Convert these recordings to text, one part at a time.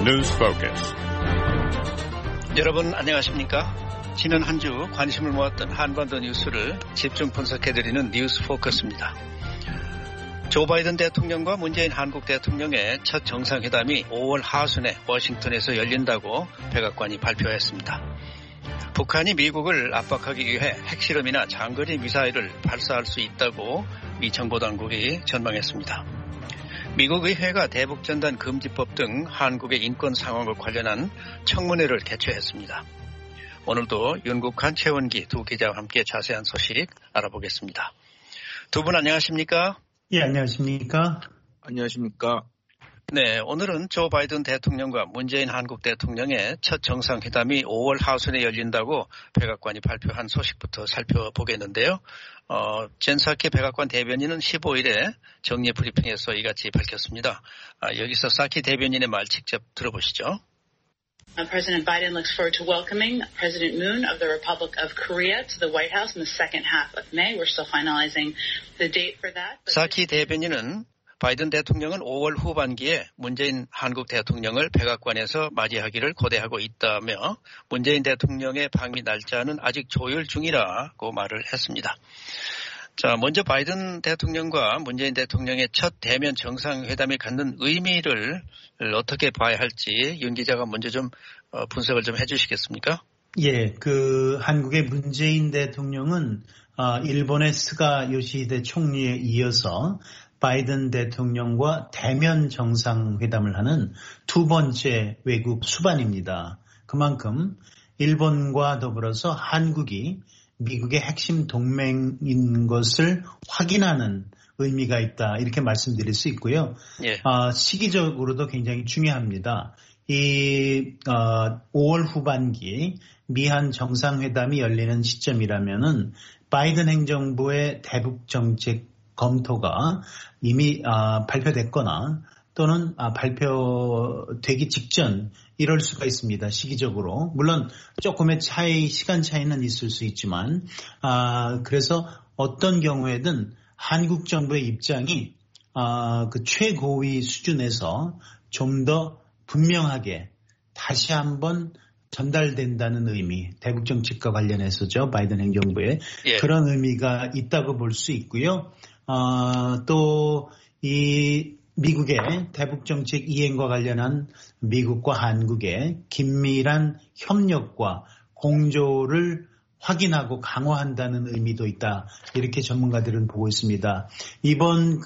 News Focus. 여러분 안녕하십니까? 지난 한 주 관심을 모았던 한반도 뉴스를 집중 분석해드리는 뉴스 포커스입니다. 조 바이든 대통령과 문재인 한국 대통령의 첫 정상회담이 5월 하순에 워싱턴에서 열린다고 백악관이 발표했습니다. 북한이 미국을 압박하기 위해 핵실험이나 장거리 미사일을 발사할 수 있다고 미 정보당국이 전망했습니다. 미국 의회가 대북전단 금지법 등 한국의 인권 상황과 관련한 청문회를 개최했습니다. 오늘도 윤국한, 최원기 두 기자와 함께 자세한 소식 알아보겠습니다. 두 분 안녕하십니까? 예, 안녕하십니까? 안녕하십니까? 네, 오늘은 조 바이든 대통령과 문재인 한국 대통령의 첫 정상회담이 5월 하순에 열린다고 백악관이 발표한 소식부터 살펴보겠는데요. 젠사키 백악관 대변인은 15일에 정례 브리핑에서 이같이 밝혔습니다. 여기서 사키 대변인의 말 직접 들어보시죠. President Biden looks forward to welcoming President Moon of the Republic of Korea to the White House in the second half of May. We're still finalizing the date for that. 사키 대변인은 바이든 대통령은 5월 후반기에 문재인 한국 대통령을 백악관에서 맞이하기를 고대하고 있다며 문재인 대통령의 방미 날짜는 아직 조율 중이라고 말을 했습니다. 자, 먼저 바이든 대통령과 문재인 대통령의 첫 대면 정상회담이 갖는 의미를 어떻게 봐야 할지 윤 기자가 먼저 좀 분석을 좀 해주시겠습니까? 예, 한국의 문재인 대통령은 일본의 스가 요시히데 총리에 이어서 바이든 대통령과 대면 정상회담을 하는 두 번째 외국 수반입니다. 그만큼 일본과 더불어서 한국이 미국의 핵심 동맹인 것을 확인하는 의미가 있다, 이렇게 말씀드릴 수 있고요. 예. 시기적으로도 굉장히 중요합니다. 5월 후반기 미한 정상회담이 열리는 시점이라면은 바이든 행정부의 대북 정책 검토가 이미 발표됐거나 또는 발표되기 직전 이럴 수가 있습니다. 시기적으로. 물론 조금의 시간 차이는 있을 수 있지만 그래서 어떤 경우에든 한국 정부의 입장이 최고위 수준에서 좀 더 분명하게 다시 한번 전달된다는 의미, 대북 정책과 관련해서죠. 바이든 행정부에 예. 그런 의미가 있다고 볼 수 있고요. 또 이 미국의 대북 정책 이행과 관련한 미국과 한국의 긴밀한 협력과 공조를 확인하고 강화한다는 의미도 있다, 이렇게 전문가들은 보고 있습니다. 이번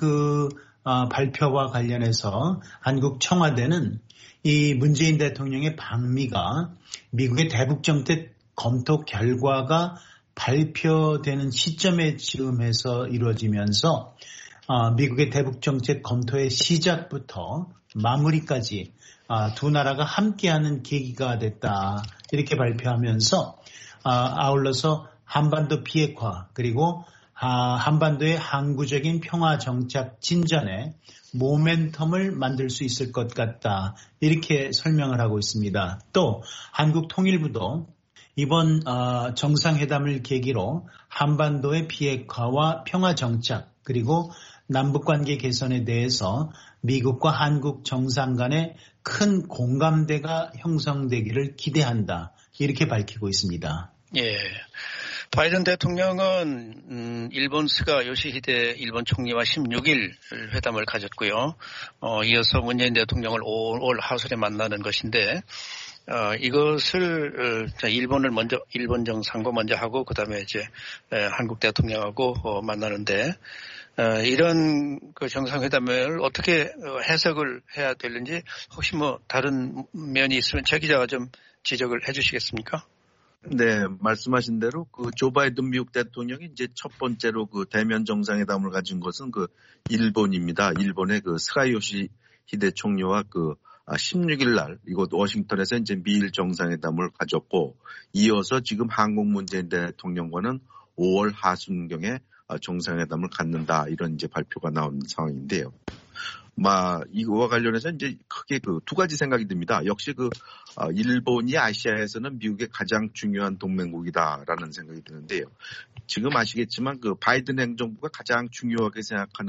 발표와 관련해서 한국 청와대는 이 문재인 대통령의 방미가 미국의 대북 정책 검토 결과가 발표되는 시점에 즈음해서 이루어지면서 미국의 대북 정책 검토의 시작부터 마무리까지 두 나라가 함께하는 계기가 됐다, 이렇게 발표하면서 아울러서 한반도 비핵화 그리고 한반도의 항구적인 평화 정착 진전에 모멘텀을 만들 수 있을 것 같다, 이렇게 설명을 하고 있습니다. 또 한국 통일부도 이번 정상회담을 계기로 한반도의 비핵화와 평화 정착 그리고 남북관계 개선에 대해서 미국과 한국 정상 간의 큰 공감대가 형성되기를 기대한다, 이렇게 밝히고 있습니다. 예. 바이든 대통령은 일본 스가 요시히데 일본 총리와 16일 회담을 가졌고요. 이어서 문재인 대통령을 5월 하순에 만나는 것인데 이것을 일본 정상과 먼저 하고 그다음에 이제 한국 대통령하고 만나는데 이런 정상회담을 어떻게 해석을 해야 되는지 혹시 다른 면이 있으면 최 기자가 좀 지적을 해 주시겠습니까? 네, 말씀하신 대로 조 바이든 미국 대통령이 이제 첫 번째로 대면 정상회담을 가진 것은 일본입니다. 일본의 스가 요시히데 총리와 16일 날 이곳 워싱턴에서 이제 미일 정상회담을 가졌고, 이어서 지금 한국 문재인 대통령과는 5월 하순경에 정상회담을 갖는다, 이런 이제 발표가 나온 상황인데요. 이거와 관련해서 이제 크게 두 가지 생각이 듭니다. 역시 일본이 아시아에서는 미국의 가장 중요한 동맹국이다라는 생각이 드는데요. 지금 아시겠지만 바이든 행정부가 가장 중요하게 생각하는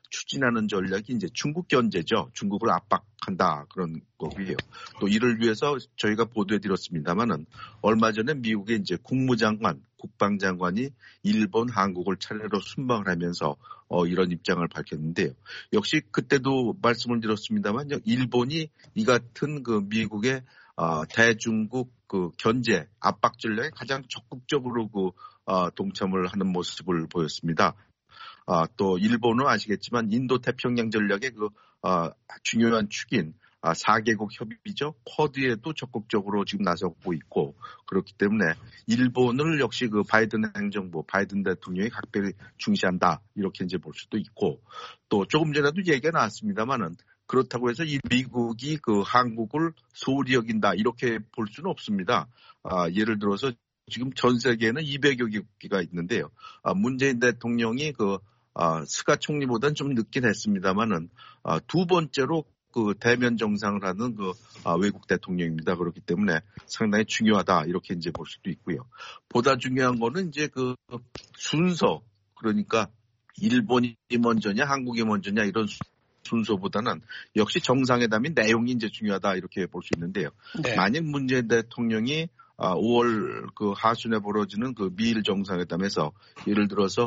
추진하는 전략이 이제 중국 견제죠. 중국을 압박한다 그런 거고요. 또 이를 위해서 저희가 보도해드렸습니다만은 얼마 전에 미국의 이제 국무장관, 국방장관이 일본, 한국을 차례로 순방을 하면서 이런 입장을 밝혔는데요. 역시 그때도 말씀을 드렸습니다만 일본이 이 같은 그 미국의 대중국 그 견제 압박 전략에 가장 적극적으로 동참을 하는 모습을 보였습니다. 또 일본은 아시겠지만 인도 태평양 전략의 중요한 축인 4개국 협의죠. 쿼드에도 적극적으로 지금 나서고 있고 그렇기 때문에 일본을 역시 그 바이든 행정부, 바이든 대통령이 각별히 중시한다 이렇게 이제 볼 수도 있고 또 조금 전에도 얘기가 나왔습니다만은 그렇다고 해서 이 미국이 그 한국을 소홀히 여긴다 이렇게 볼 수는 없습니다. 예를 들어서 지금 전 세계에는 200여 개국가 있는데요. 문재인 대통령이 스가 총리보다는 좀 늦긴 했습니다만은 두 번째로 그 대면 정상을 하는 외국 대통령입니다. 그렇기 때문에 상당히 중요하다 이렇게 이제 볼 수도 있고요. 보다 중요한 거는 이제 그 순서 그러니까 일본이 먼저냐 한국이 먼저냐 이런 순서보다는 역시 정상회담의 내용이 이제 중요하다 이렇게 볼 수 있는데요. 네. 만약 문재인 대통령이 5월 그 하순에 벌어지는 그 미일 정상회담에서 예를 들어서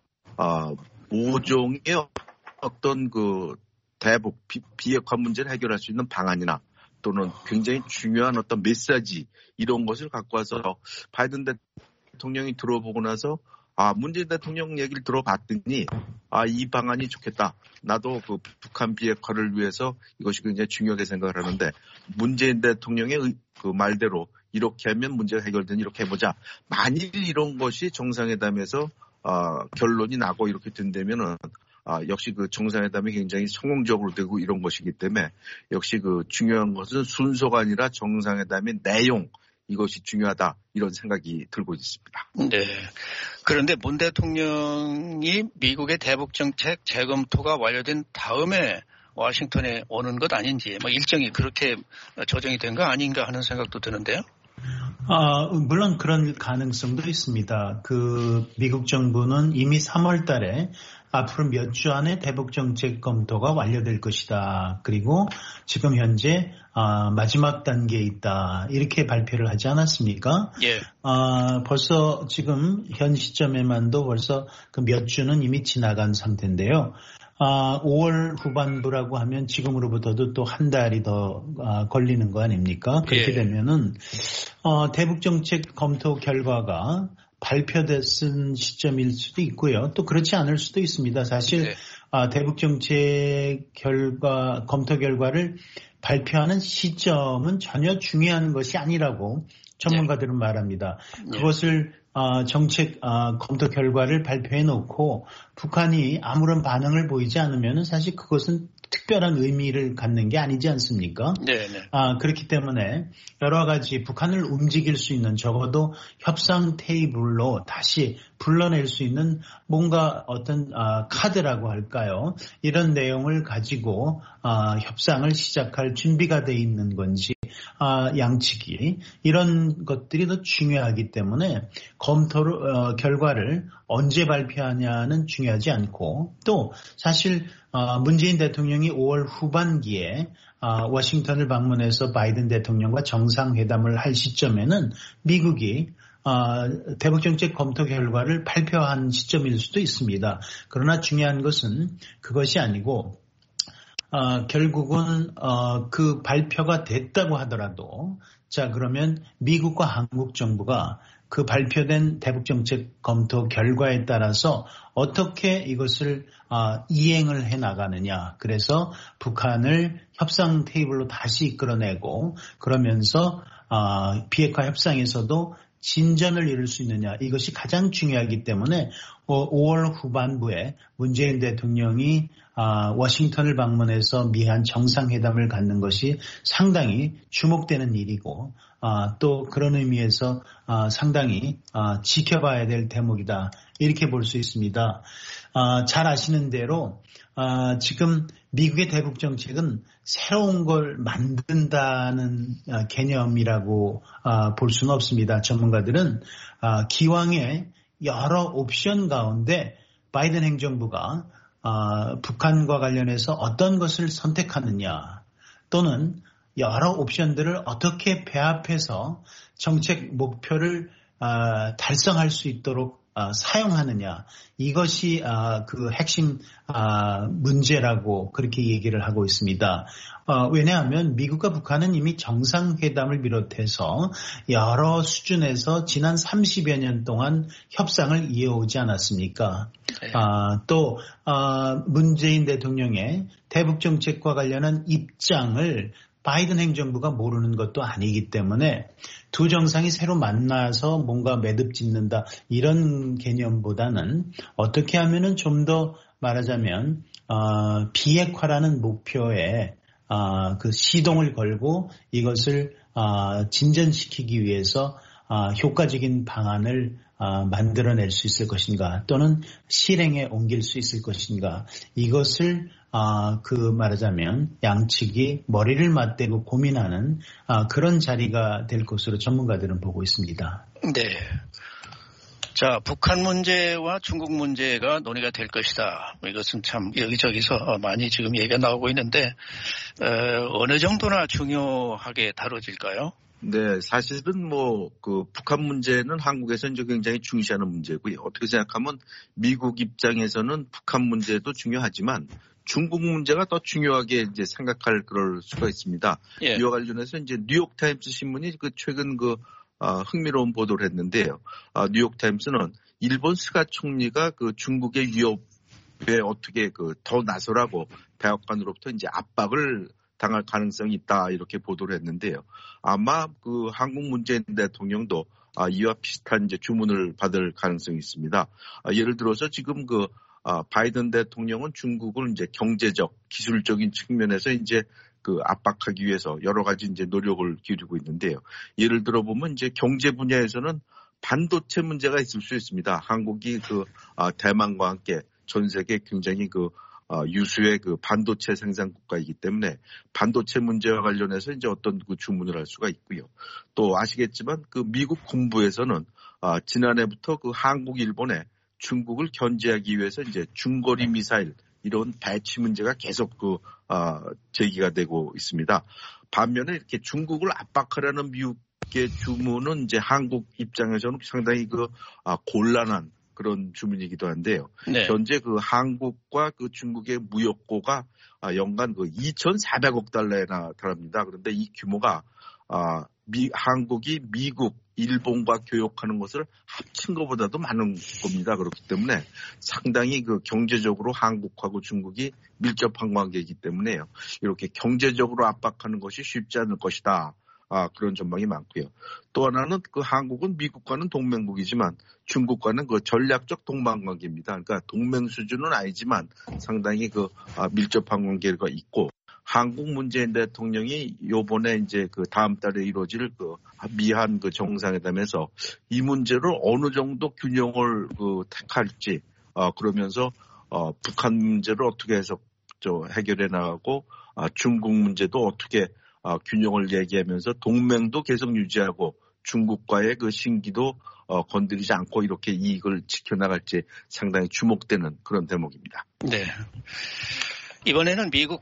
5종의 어떤 그 대북 비핵화 문제를 해결할 수 있는 방안이나 또는 굉장히 중요한 어떤 메시지 이런 것을 갖고 와서 바이든 대통령이 들어보고 나서 문재인 대통령 얘기를 들어봤더니 이 방안이 좋겠다. 나도 그 북한 비핵화를 위해서 이것이 굉장히 중요하게 생각을 하는데 문재인 대통령의 그 말대로 이렇게 하면 문제가 해결되니 이렇게 해보자. 만일 이런 것이 정상회담에서 결론이 나고 이렇게 된다면은 역시 그 정상회담이 굉장히 성공적으로 되고 이런 것이기 때문에 역시 그 중요한 것은 순서가 아니라 정상회담의 내용 이것이 중요하다 이런 생각이 들고 있습니다. 네. 그런데 문 대통령이 미국의 대북 정책 재검토가 완료된 다음에 워싱턴에 오는 것 아닌지 일정이 그렇게 조정이 된 거 아닌가 하는 생각도 드는데요. 물론 그런 가능성도 있습니다. 그 미국 정부는 이미 3월 달에 앞으로 몇 주 안에 대북 정책 검토가 완료될 것이다. 그리고 지금 현재 마지막 단계에 있다. 이렇게 발표를 하지 않았습니까? 예. 벌써 지금 현 시점에만도 벌써 그 몇 주는 이미 지나간 상태인데요. 5월 후반부라고 하면 지금으로부터도 또 한 달이 더 걸리는 거 아닙니까? 그렇게 되면은 대북 정책 검토 결과가 발표됐은 시점일 수도 있고요. 또 그렇지 않을 수도 있습니다. 사실 대북 정책 검토 결과를 발표하는 시점은 전혀 중요한 것이 아니라고 전문가들은 말합니다. 그것을 정책 검토 결과를 발표해 놓고 북한이 아무런 반응을 보이지 않으면 사실 그것은 특별한 의미를 갖는 게 아니지 않습니까? 네네. 그렇기 때문에 여러 가지 북한을 움직일 수 있는 적어도 협상 테이블로 다시 불러낼 수 있는 뭔가 어떤 카드라고 할까요? 이런 내용을 가지고 협상을 시작할 준비가 돼 있는 건지 양측이 이런 것들이 더 중요하기 때문에 검토 결과를 언제 발표하냐는 중요하지 않고 또 사실 문재인 대통령이 5월 후반기에 워싱턴을 방문해서 바이든 대통령과 정상회담을 할 시점에는 미국이 대북 정책 검토 결과를 발표한 시점일 수도 있습니다. 그러나 중요한 것은 그것이 아니고 결국은 그 발표가 됐다고 하더라도 자 그러면 미국과 한국 정부가 그 발표된 대북 정책 검토 결과에 따라서 어떻게 이것을 이행을 해 나가느냐. 그래서 북한을 협상 테이블로 다시 이끌어내고 그러면서 비핵화 협상에서도 진전을 이룰 수 있느냐. 이것이 가장 중요하기 때문에 5월 후반부에 문재인 대통령이 워싱턴을 방문해서 미한 정상회담을 갖는 것이 상당히 주목되는 일이고 또 그런 의미에서 상당히 지켜봐야 될 대목이다. 이렇게 볼 수 있습니다. 잘 아시는 대로 지금 미국의 대북 정책은 새로운 걸 만든다는 개념이라고 볼 수는 없습니다. 전문가들은 기왕에 여러 옵션 가운데 바이든 행정부가 북한과 관련해서 어떤 것을 선택하느냐 또는 여러 옵션들을 어떻게 배합해서 정책 목표를 달성할 수 있도록 사용하느냐 이것이 그 핵심 문제라고 그렇게 얘기를 하고 있습니다. 왜냐하면 미국과 북한은 이미 정상회담을 비롯해서 여러 수준에서 지난 30여 년 동안 협상을 이어오지 않았습니까? 또 문재인 대통령의 대북 정책과 관련한 입장을 바이든 행정부가 모르는 것도 아니기 때문에 두 정상이 새로 만나서 뭔가 매듭 짓는다 이런 개념보다는 어떻게 하면은 좀 더 말하자면 비핵화라는 목표에 그 시동을 걸고 이것을 진전시키기 위해서 효과적인 방안을 만들어낼 수 있을 것인가 또는 실행에 옮길 수 있을 것인가 이것을 그 말하자면 양측이 머리를 맞대고 고민하는 그런 자리가 될 것으로 전문가들은 보고 있습니다. 네. 자, 북한 문제와 중국 문제가 논의가 될 것이다. 이것은 참 여기저기서 많이 지금 얘기가 나오고 있는데 어느 정도나 중요하게 다뤄질까요? 네, 사실은 그 북한 문제는 한국에서 이제 굉장히 중시하는 문제고요. 어떻게 생각하면 미국 입장에서는 북한 문제도 중요하지만 중국 문제가 더 중요하게 이제 생각할 그럴 수가 있습니다. 예. 이와 관련해서 이제 뉴욕타임스 신문이 최근 흥미로운 보도를 했는데요. 뉴욕타임스는 일본 스가 총리가 중국의 위협에 어떻게 더 나서라고 백악관으로부터 이제 압박을 당할 가능성이 있다 이렇게 보도를 했는데요. 아마 한국 문재인 대통령도 이와 비슷한 이제 주문을 받을 가능성이 있습니다. 예를 들어서 지금 바이든 대통령은 중국을 이제 경제적, 기술적인 측면에서 이제 압박하기 위해서 여러 가지 이제 노력을 기울이고 있는데요. 예를 들어 보면 이제 경제 분야에서는 반도체 문제가 있을 수 있습니다. 한국이 대만과 함께 전 세계 굉장히 유수의 반도체 생산 국가이기 때문에 반도체 문제와 관련해서 이제 어떤 주문을 할 수가 있고요. 또 아시겠지만 미국 군부에서는 지난해부터 한국, 일본에 중국을 견제하기 위해서 이제 중거리 미사일 이런 배치 문제가 계속 제기가 되고 있습니다. 반면에 이렇게 중국을 압박하려는 미국의 주문은 이제 한국 입장에서는 상당히 곤란한 그런 주문이기도 한데요. 네. 현재 한국과 중국의 무역고가 연간 2,400억 달러에나 달합니다. 그런데 이 규모가 한국이 미국, 일본과 교역하는 것을 합친 것보다도 많은 겁니다. 그렇기 때문에 상당히 경제적으로 한국하고 중국이 밀접한 관계이기 때문에요. 이렇게 경제적으로 압박하는 것이 쉽지 않을 것이다. 그런 전망이 많고요. 또 하나는 한국은 미국과는 동맹국이지만 중국과는 전략적 동반관계입니다. 그러니까 동맹 수준은 아니지만 상당히 밀접한 관계가 있고 한국 문재인 대통령이 요번에 이제 다음 달에 이루어질 미한 정상회담에서 이 문제를 어느 정도 균형을 택할지 그러면서 북한 문제를 어떻게 해서 해결해 나가고 중국 문제도 어떻게 균형을 얘기하면서 동맹도 계속 유지하고 중국과의 신기도 건드리지 않고 이렇게 이익을 지켜나갈지 상당히 주목되는 그런 대목입니다. 네. 이번에는 미국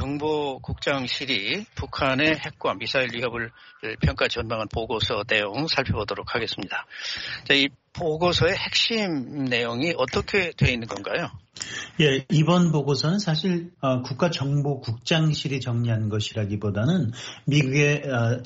국가정보국장실이 북한의 핵과 미사일 위협을 평가 전망한 보고서 내용 살펴보도록 하겠습니다. 자, 이 보고서의 핵심 내용이 어떻게 되어 있는 건가요? 예, 이번 보고서는 사실 국가정보국장실이 정리한 것이라기보다는 미국의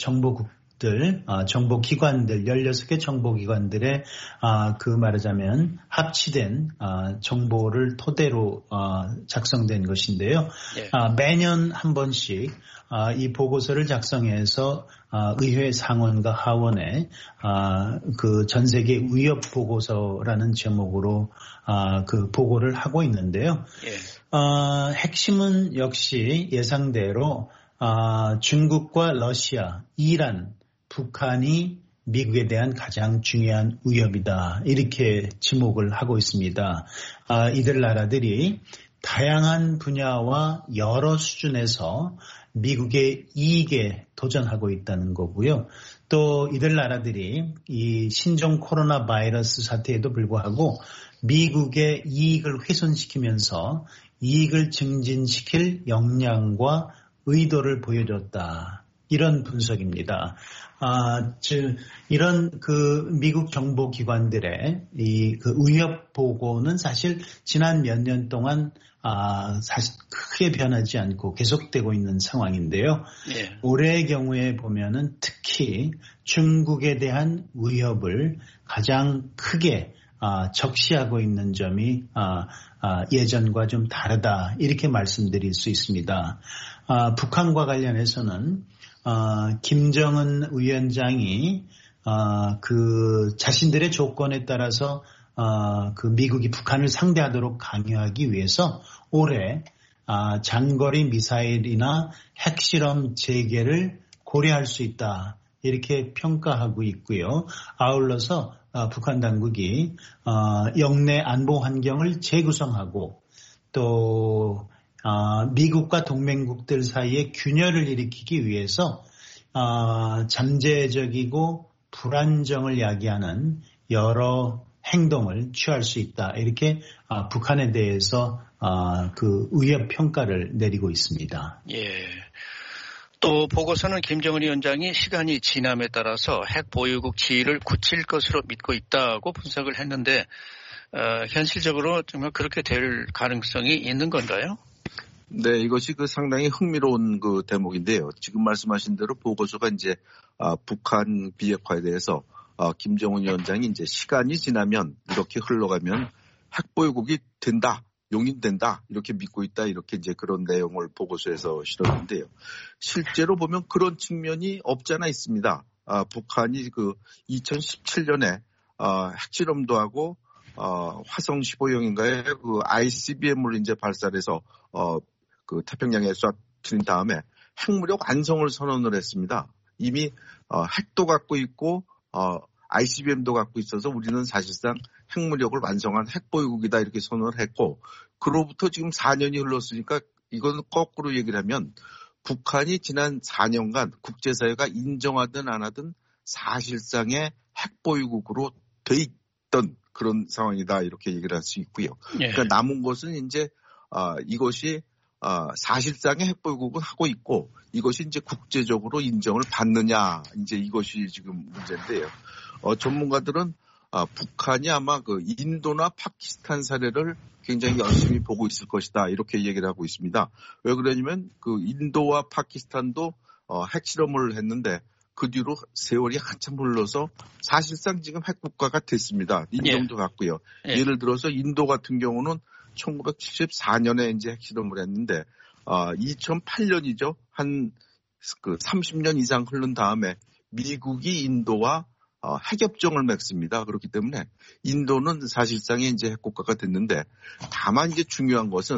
정보기관들, 16개 정보기관들의 말하자면 합치된 정보를 토대로 작성된 것인데요. 예. 매년 한 번씩 이 보고서를 작성해서 의회 상원과 하원에 전 세계 위협 보고서라는 제목으로 보고를 하고 있는데요. 예. 핵심은 역시 예상대로 중국과 러시아, 이란, 북한이 미국에 대한 가장 중요한 위협이다. 이렇게 지목을 하고 있습니다. 이들 나라들이 다양한 분야와 여러 수준에서 미국의 이익에 도전하고 있다는 거고요. 또 이들 나라들이 이 신종 코로나 바이러스 사태에도 불구하고 미국의 이익을 훼손시키면서 이익을 증진시킬 역량과 의도를 보여줬다. 이런 분석입니다. 이런 미국 정보기관들의 그 위협 보고는 사실 지난 몇 년 동안 사실 크게 변하지 않고 계속되고 있는 상황인데요. 예. 올해의 경우에 보면은 특히 중국에 대한 위협을 가장 크게 적시하고 있는 점이 예전과 좀 다르다 이렇게 말씀드릴 수 있습니다. 북한과 관련해서는 김정은 위원장이 자신들의 조건에 따라서 미국이 북한을 상대하도록 강요하기 위해서 올해 장거리 미사일이나 핵실험 재개를 고려할 수 있다 이렇게 평가하고 있고요. 아울러서 북한 당국이 영내 안보 환경을 재구성하고 또 미국과 동맹국들 사이에 균열을 일으키기 위해서 잠재적이고 불안정을 야기하는 여러 행동을 취할 수 있다. 이렇게 북한에 대해서 그 위협 평가를 내리고 있습니다. 예. 또 보고서는 김정은 위원장이 시간이 지남에 따라서 핵 보유국 지위를 굳힐 것으로 믿고 있다고 분석을 했는데 현실적으로 정말 그렇게 될 가능성이 있는 건가요? 네, 이것이 상당히 흥미로운 대목인데요. 지금 말씀하신 대로 보고서가 이제 북한 비핵화에 대해서 김정은 위원장이 이제 시간이 지나면 이렇게 흘러가면 핵보유국이 된다, 용인된다 이렇게 믿고 있다 이렇게 이제 그런 내용을 보고서에서 실었는데요. 실제로 보면 그런 측면이 없지 않아 있습니다. 북한이 2017년에 핵실험도 하고 화성 15형인가에 ICBM을 이제 발사해서 태평양에 쏴트린 다음에 핵무력 완성을 선언을 했습니다. 이미 핵도 갖고 있고 ICBM도 갖고 있어서 우리는 사실상 핵무력을 완성한 핵보유국이다 이렇게 선언을 했고 그로부터 지금 4년이 흘렀으니까 이건 거꾸로 얘기를 하면 북한이 지난 4년간 국제사회가 인정하든 안 하든 사실상의 핵보유국으로 돼 있던 그런 상황이다 이렇게 얘기를 할 수 있고요. 예. 그러니까 남은 것은 이제 이것이 사실상의 핵보유국은 하고 있고 이것이 이제 국제적으로 인정을 받느냐 이제 이것이 지금 문제인데요. 전문가들은 북한이 아마 인도나 파키스탄 사례를 굉장히 열심히 보고 있을 것이다 이렇게 얘기를 하고 있습니다. 왜 그러냐면 인도와 파키스탄도 핵실험을 했는데 그 뒤로 세월이 한참 흘러서 사실상 지금 핵국가가 됐습니다. 인정도 받고요. 예를 들어서 인도 같은 경우는 1974년에 이제 핵실험을 했는데 2008년이죠. 한 30년 이상 흐른 다음에 미국이 인도와 핵협정을 맺습니다. 그렇기 때문에 인도는 사실상의 이제 핵국가가 됐는데 다만 이제 중요한 것은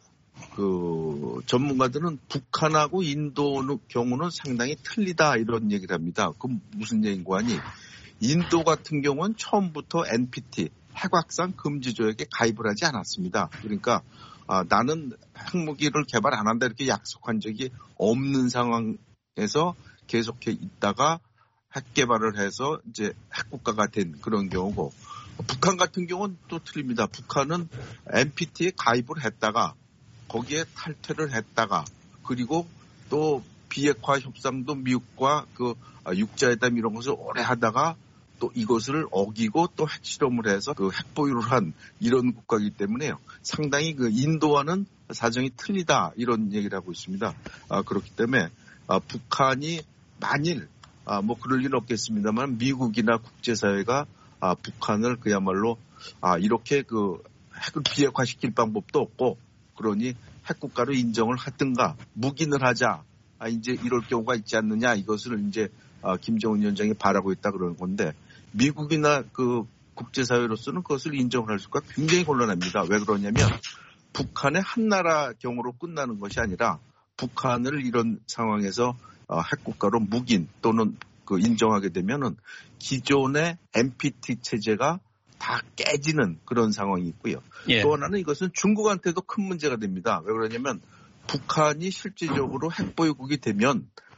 전문가들은 북한하고 인도의 경우는 상당히 틀리다 이런 얘기를 합니다. 그럼 무슨 얘기인가 하니 인도 같은 경우는 처음부터 NPT 핵확산 금지 조약에 가입을 하지 않았습니다. 그러니까 나는 핵무기를 개발 안 한다 이렇게 약속한 적이 없는 상황에서 계속해 있다가 핵 개발을 해서 이제 핵국가가 된 그런 경우고 북한 같은 경우는 또 틀립니다. 북한은 NPT에 가입을 했다가 거기에 탈퇴를 했다가 그리고 또 비핵화 협상도 미국과 육자회담 이런 것을 오래 하다가 또 이것을 어기고 또 핵실험을 해서 핵보유를 한 이런 국가이기 때문에요. 상당히 인도와는 사정이 틀리다 이런 얘기를 하고 있습니다. 그렇기 때문에 북한이 만일 그럴 일은 없겠습니다만 미국이나 국제사회가 북한을 그야말로 이렇게 핵을 비핵화시킬 방법도 없고 그러니 핵국가로 인정을 하든가 묵인을 하자 이제 이럴 경우가 있지 않느냐 이것을 이제 김정은 위원장이 바라고 있다 그러는 건데 미국이나 국제사회로서는 그것을 인정을 할 수가 굉장히 곤란합니다. 왜 그러냐면 북한의 한 나라 경우로 끝나는 것이 아니라 북한을 이런 상황에서 핵국가로 묵인 또는 인정하게 되면은 기존의 NPT 체제가 다 깨지는 그런 상황이 있고요. 예. 또 하나는 이것은 중국한테도 큰 문제가 됩니다. 왜 그러냐면 북한이 실질적으로 핵보유국이 되면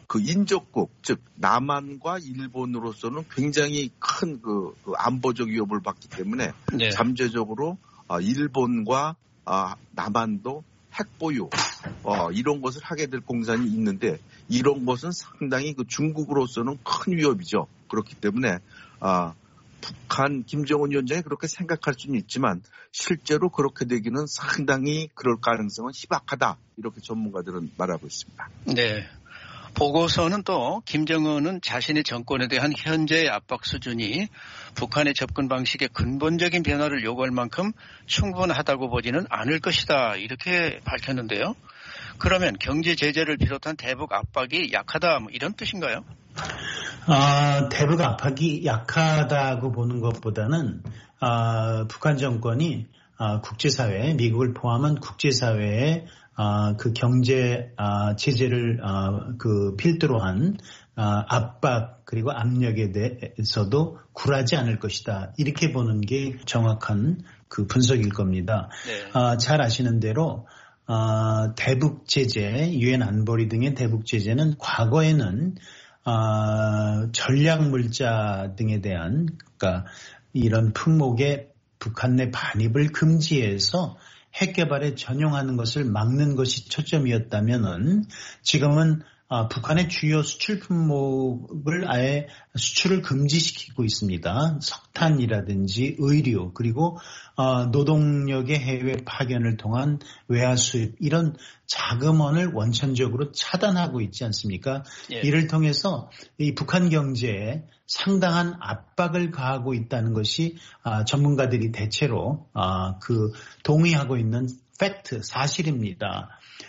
그 인접국, 즉 남한과 일본으로서는 굉장히 큰 그 안보적 위협을 받기 때문에 네. 잠재적으로 일본과 남한도 핵 보유 이런 것을 하게 될 공산이 있는데 이런 것은 상당히 그 중국으로서는 큰 위협이죠. 그렇기 때문에 북한 김정은 위원장이 그렇게 생각할 수는 있지만 실제로 그렇게 되기는 상당히 그럴 가능성은 희박하다. 이렇게 전문가들은 말하고 있습니다. 네. 보고서는 또 김정은은 자신의 정권에 대한 현재의 압박 수준이 북한의 접근 방식의 근본적인 변화를 요구할 만큼 충분하다고 보지는 않을 것이다. 이렇게 밝혔는데요. 그러면 경제 제재를 비롯한 대북 압박이 약하다 이런 뜻인가요? 대북 압박이 약하다고 보는 것보다는 북한 정권이 국제사회, 미국을 포함한 국제사회에 그 경제 제재를 그 필두로 한 압박 그리고 압력에 대해서도 굴하지 않을 것이다. 이렇게 보는 게 정확한 그 분석일 겁니다. 네. 잘 아시는 대로 대북 제재, 유엔 안보리 등의 대북 제재는 과거에는 전략 물자 등에 대한 그러니까 이런 품목의 북한 내 반입을 금지해서 핵 개발에 전용하는 것을 막는 것이 초점이었다면은 지금은 북한의 주요 수출 품목을 아예 수출을 금지시키고 있습니다. 석탄이라든지 의류 그리고 노동력의 해외 파견을 통한 외화 수입 이런 자금원을 원천적으로 차단하고 있지 않습니까? 예. 이를 통해서 이 북한 경제에 상당한 압박을 가하고 있다는 것이 전문가들이 대체로 동의하고 있는 팩트, 사실입니다.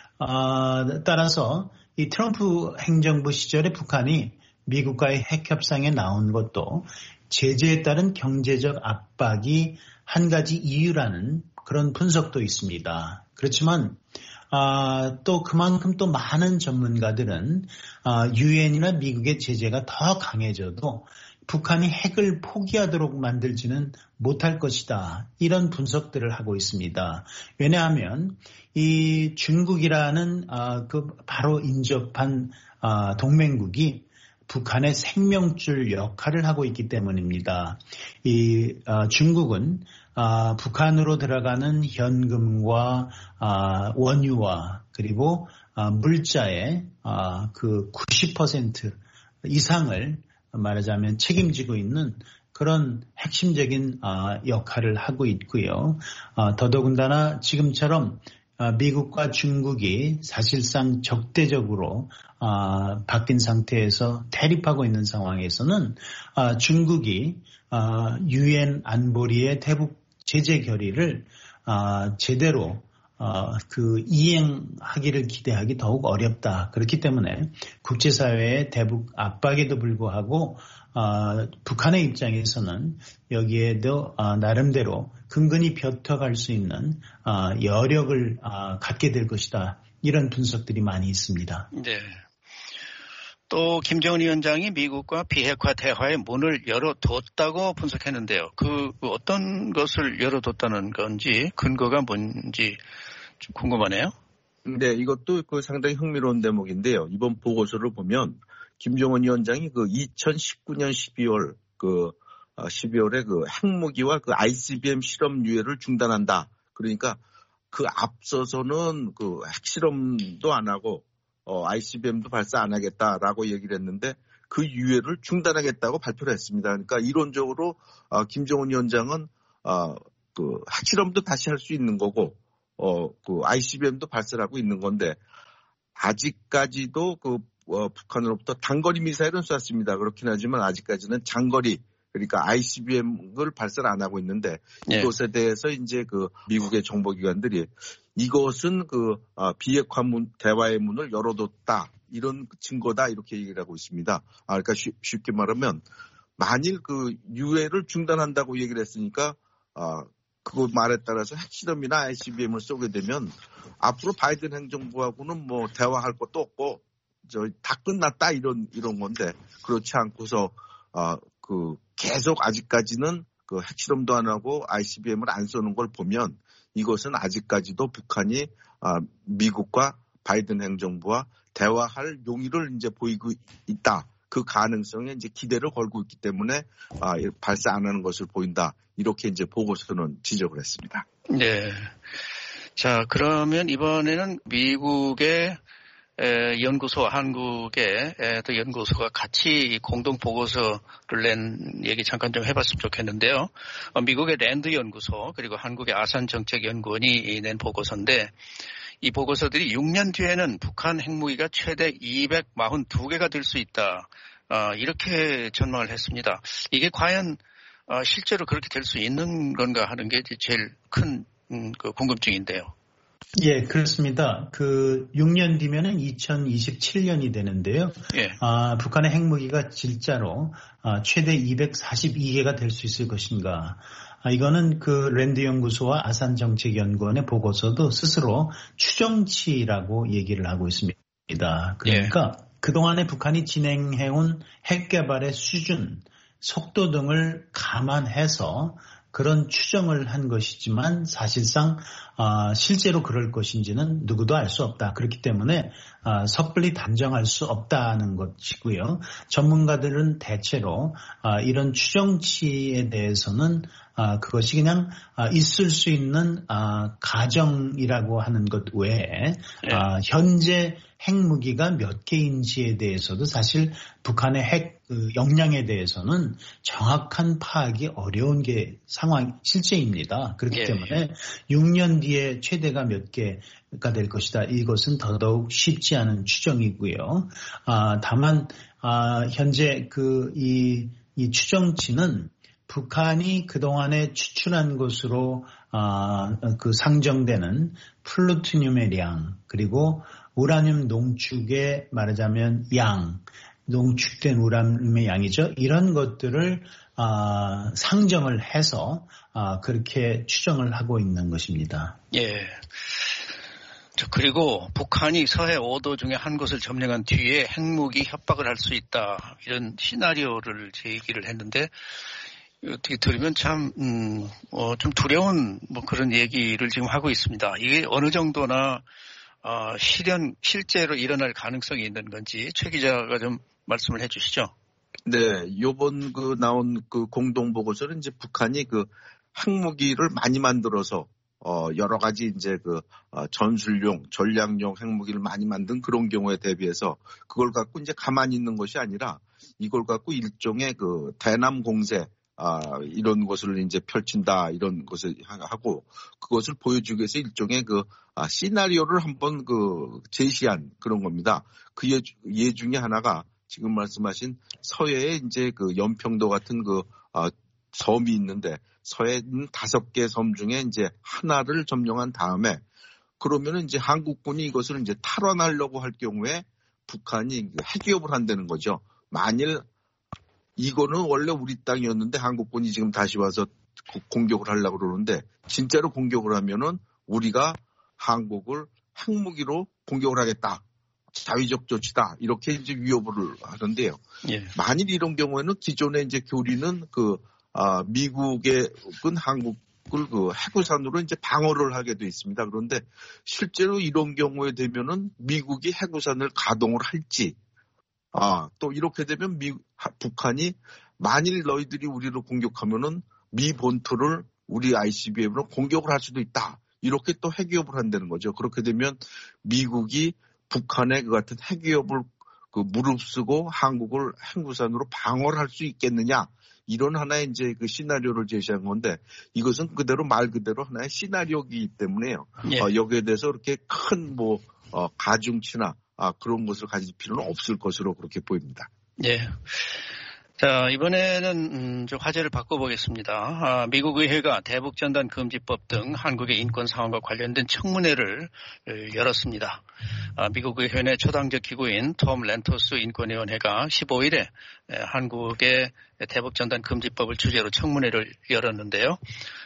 따라서 이 트럼프 행정부 시절에 북한이 미국과의 핵 협상에 나온 것도 제재에 따른 경제적 압박이 한 가지 이유라는 그런 분석도 있습니다. 그렇지만 또 그만큼 또 많은 전문가들은 유엔이나 미국의 제재가 더 강해져도 북한이 핵을 포기하도록 만들지는 못할 것이다. 이런 분석들을 하고 있습니다. 왜냐하면 이 중국이라는 바로 인접한 동맹국이 북한의 생명줄 역할을 하고 있기 때문입니다. 이 중국은 북한으로 들어가는 현금과 원유와 그리고 물자의 그 90% 이상을 말하자면 책임지고 있는 그런 핵심적인 역할을 하고 있고요. 더더군다나 지금처럼 미국과 중국이 사실상 적대적으로 바뀐 상태에서 대립하고 있는 상황에서는 중국이 유엔 안보리의 대북 제재 결의를 제대로 이행하기를 기대하기 더욱 어렵다. 그렇기 때문에 국제사회의 대북 압박에도 불구하고 북한의 입장에서는 여기에도 나름대로 근근히 벼터갈 수 있는 여력을 갖게 될 것이다. 이런 분석들이 많이 있습니다. 네. 또 김정은 위원장이 미국과 비핵화 대화의 문을 열어뒀다고 분석했는데요. 그 어떤 것을 열어뒀다는 건지 근거가 뭔지 좀 궁금하네요. 네, 이것도 상당히 흥미로운 대목인데요. 이번 보고서를 보면 김정은 위원장이 2019년 12월에 핵무기와 ICBM 실험 유예를 중단한다. 그러니까 그 앞서서는 핵실험도 안 하고 ICBM도 발사 안 하겠다라고 얘기를 했는데 그 유예를 중단하겠다고 발표를 했습니다. 그러니까 이론적으로 김정은 위원장은 핵실험도 다시 할 수 있는 거고 ICBM도 발사를 하고 있는 건데 아직까지도 북한으로부터 단거리 미사일은 쐈습니다. 그렇긴 하지만 아직까지는 장거리 그러니까 ICBM을 발사를 안 하고 있는데 이것에 대해서 이제 미국의 정보기관들이 이것은 비핵화 대화의 문을 열어뒀다 이런 증거다 이렇게 얘기를 하고 있습니다. 그러니까 쉽게 말하면 만일 유예를 중단한다고 얘기를 했으니까 그 말에 따라서 핵실험이나 ICBM을 쏘게 되면 앞으로 바이든 행정부하고는 대화할 것도 없고 다 끝났다 이런 건데 그렇지 않고서 계속 아직까지는 핵실험도 안 하고 ICBM을 안 쏘는 걸 보면 이것은 아직까지도 북한이 미국과 바이든 행정부와 대화할 용의를 이제 보이고 있다. 그 가능성에 이제 기대를 걸고 있기 때문에 발사 안 하는 것을 보인다. 이렇게 이제 보고서는 지적을 했습니다. 네. 자, 그러면 이번에는 미국의 연구소, 한국의 또 연구소가 같이 공동 보고서를 낸 얘기 잠깐 좀 해봤으면 좋겠는데요. 미국의 랜드 연구소 그리고 한국의 아산 정책연구원이 낸 보고서인데 이 보고서들이 6년 뒤에는 북한 핵무기가 최대 242개가 될 수 있다. 이렇게 전망을 했습니다. 이게 과연 실제로 그렇게 될 수 있는 건가 하는 게 제일 큰 그 궁금증인데요. 예, 그렇습니다. 6년 뒤면은 2027년이 되는데요. 예. 북한의 핵무기가 진짜로 최대 242개가 될 수 있을 것인가. 이거는 랜드 연구소와 아산 정책연구원의 보고서도 스스로 추정치라고 얘기를 하고 있습니다. 그러니까 그동안에 북한이 진행해온 핵 개발의 수준, 속도 등을 감안해서 그런 추정을 한 것이지만 사실상 실제로 그럴 것인지는 누구도 알 수 없다. 그렇기 때문에 섣불리 단정할 수 없다는 것이고요. 전문가들은 대체로 이런 추정치에 대해서는 그것이 그냥 있을 수 있는 가정이라고 하는 것 외에 현재 핵무기가 몇 개인지에 대해서도 사실 북한의 핵 역량에 대해서는 정확한 파악이 어려운 게 실제입니다. 그렇기 때문에 6년 뒤에 최대가 몇 개가 될 것이다. 이것은 더더욱 쉽지 않은 추정이고요. 다만 현재 이 추정치는 북한이 그동안에 추출한 것으로 상정되는 플루토늄의 량 그리고 우라늄 농축의 말하자면 농축된 우라늄의 양이죠. 이런 것들을 상정을 해서 그렇게 추정을 하고 있는 것입니다. 예. 그리고 북한이 서해 5도 중에 한 곳을 점령한 뒤에 핵무기 협박을 할 수 있다. 이런 시나리오를 제기를 했는데 어떻게 들으면 참 두려운 그런 얘기를 지금 하고 있습니다. 이게 어느 정도나 실제로 일어날 가능성이 있는 건지 최 기자가 좀 말씀을 해 주시죠. 네, 요번 나온 공동 보고서는 이제 북한이 핵무기를 많이 만들어서 여러 가지 이제 전술용, 전략용 핵무기를 많이 만든 그런 경우에 대비해서 그걸 갖고 이제 가만히 있는 것이 아니라 이걸 갖고 일종의 대남 공세 이런 것을 이제 펼친다 이런 것을 하고 그것을 보여주기 위해서 일종의 시나리오를 한번 제시한 그런 겁니다. 그 예 중에 하나가 지금 말씀하신 서해에 이제 연평도 같은 섬이 있는데 서해 5개 섬 중에 이제 하나를 점령한 다음에 그러면은 이제 한국군이 이것을 이제 탈환하려고 할 경우에 북한이 핵기업을 한다는 거죠. 만일 이거는 원래 우리 땅이었는데 한국군이 지금 다시 와서 공격을 하려고 그러는데 진짜로 공격을 하면은 우리가 한국을 핵무기로 공격을 하겠다. 자위적 조치다. 이렇게 이제 위협을 하는데요. 예. 만일 이런 경우에는 기존에 이제 교리는 미국은 한국을 해구산으로 이제 방어를 하게 돼 있습니다. 그런데 실제로 이런 경우에 되면은 미국이 해구산을 가동을 할지 또 이렇게 되면 북한이 만일 너희들이 우리를 공격하면은 미 본토를 우리 ICBM으로 공격을 할 수도 있다. 이렇게 또 핵위협을 한다는 거죠. 그렇게 되면 미국이 북한의 같은 핵위협을 무릅쓰고 한국을 핵무산으로 방어를 할 수 있겠느냐. 이런 하나의 이제 시나리오를 제시한 건데 이것은 그대로 말 그대로 하나의 시나리오이기 때문에요. 예. 여기에 대해서 그렇게 큰 가중치나 그런 것을 가질 필요는 없을 것으로 그렇게 보입니다. 예. 자, 이번에는 좀 화제를 바꿔보겠습니다. 미국 의회가 대북전단 금지법 등 한국의 인권 상황과 관련된 청문회를 열었습니다. 미국 의회 내 초당적 기구인 톰 렌토스 인권위원회가 15일에 한국의 대북전단 금지법을 주제로 청문회를 열었는데요.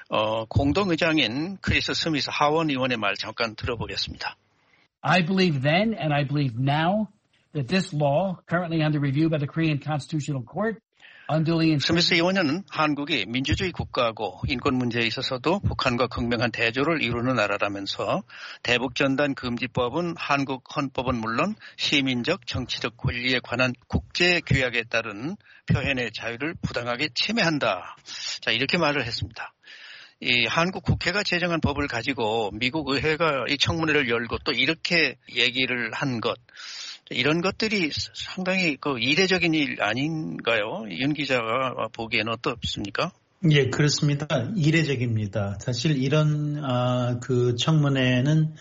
공동의장인 크리스 스미스 하원 의원의 말 잠깐 들어보겠습니다. I believe then and I believe now that this law, currently under review by the Korean Constitutional Court, 스미스 의원은 한국이 민주주의 국가고 인권 문제에 있어서도 북한과 극명한 대조를 이루는 나라라면서 대북전단 금지법은 한국 헌법은 물론 시민적 정치적 권리에 관한 국제 규약에 따른 표현의 자유를 부당하게 침해한다. 자, 이렇게 말을 했습니다. 이 한국 국회가 제정한 법을 가지고 미국 의회가 이 청문회를 열고 또 이렇게 얘기를 한 것, 이런 것들이 상당히 이례적인 일 아닌가요? 윤 기자가 보기에는 어떻습니까? 예, 그렇습니다. 이례적입니다. 사실 이런 그 청문회는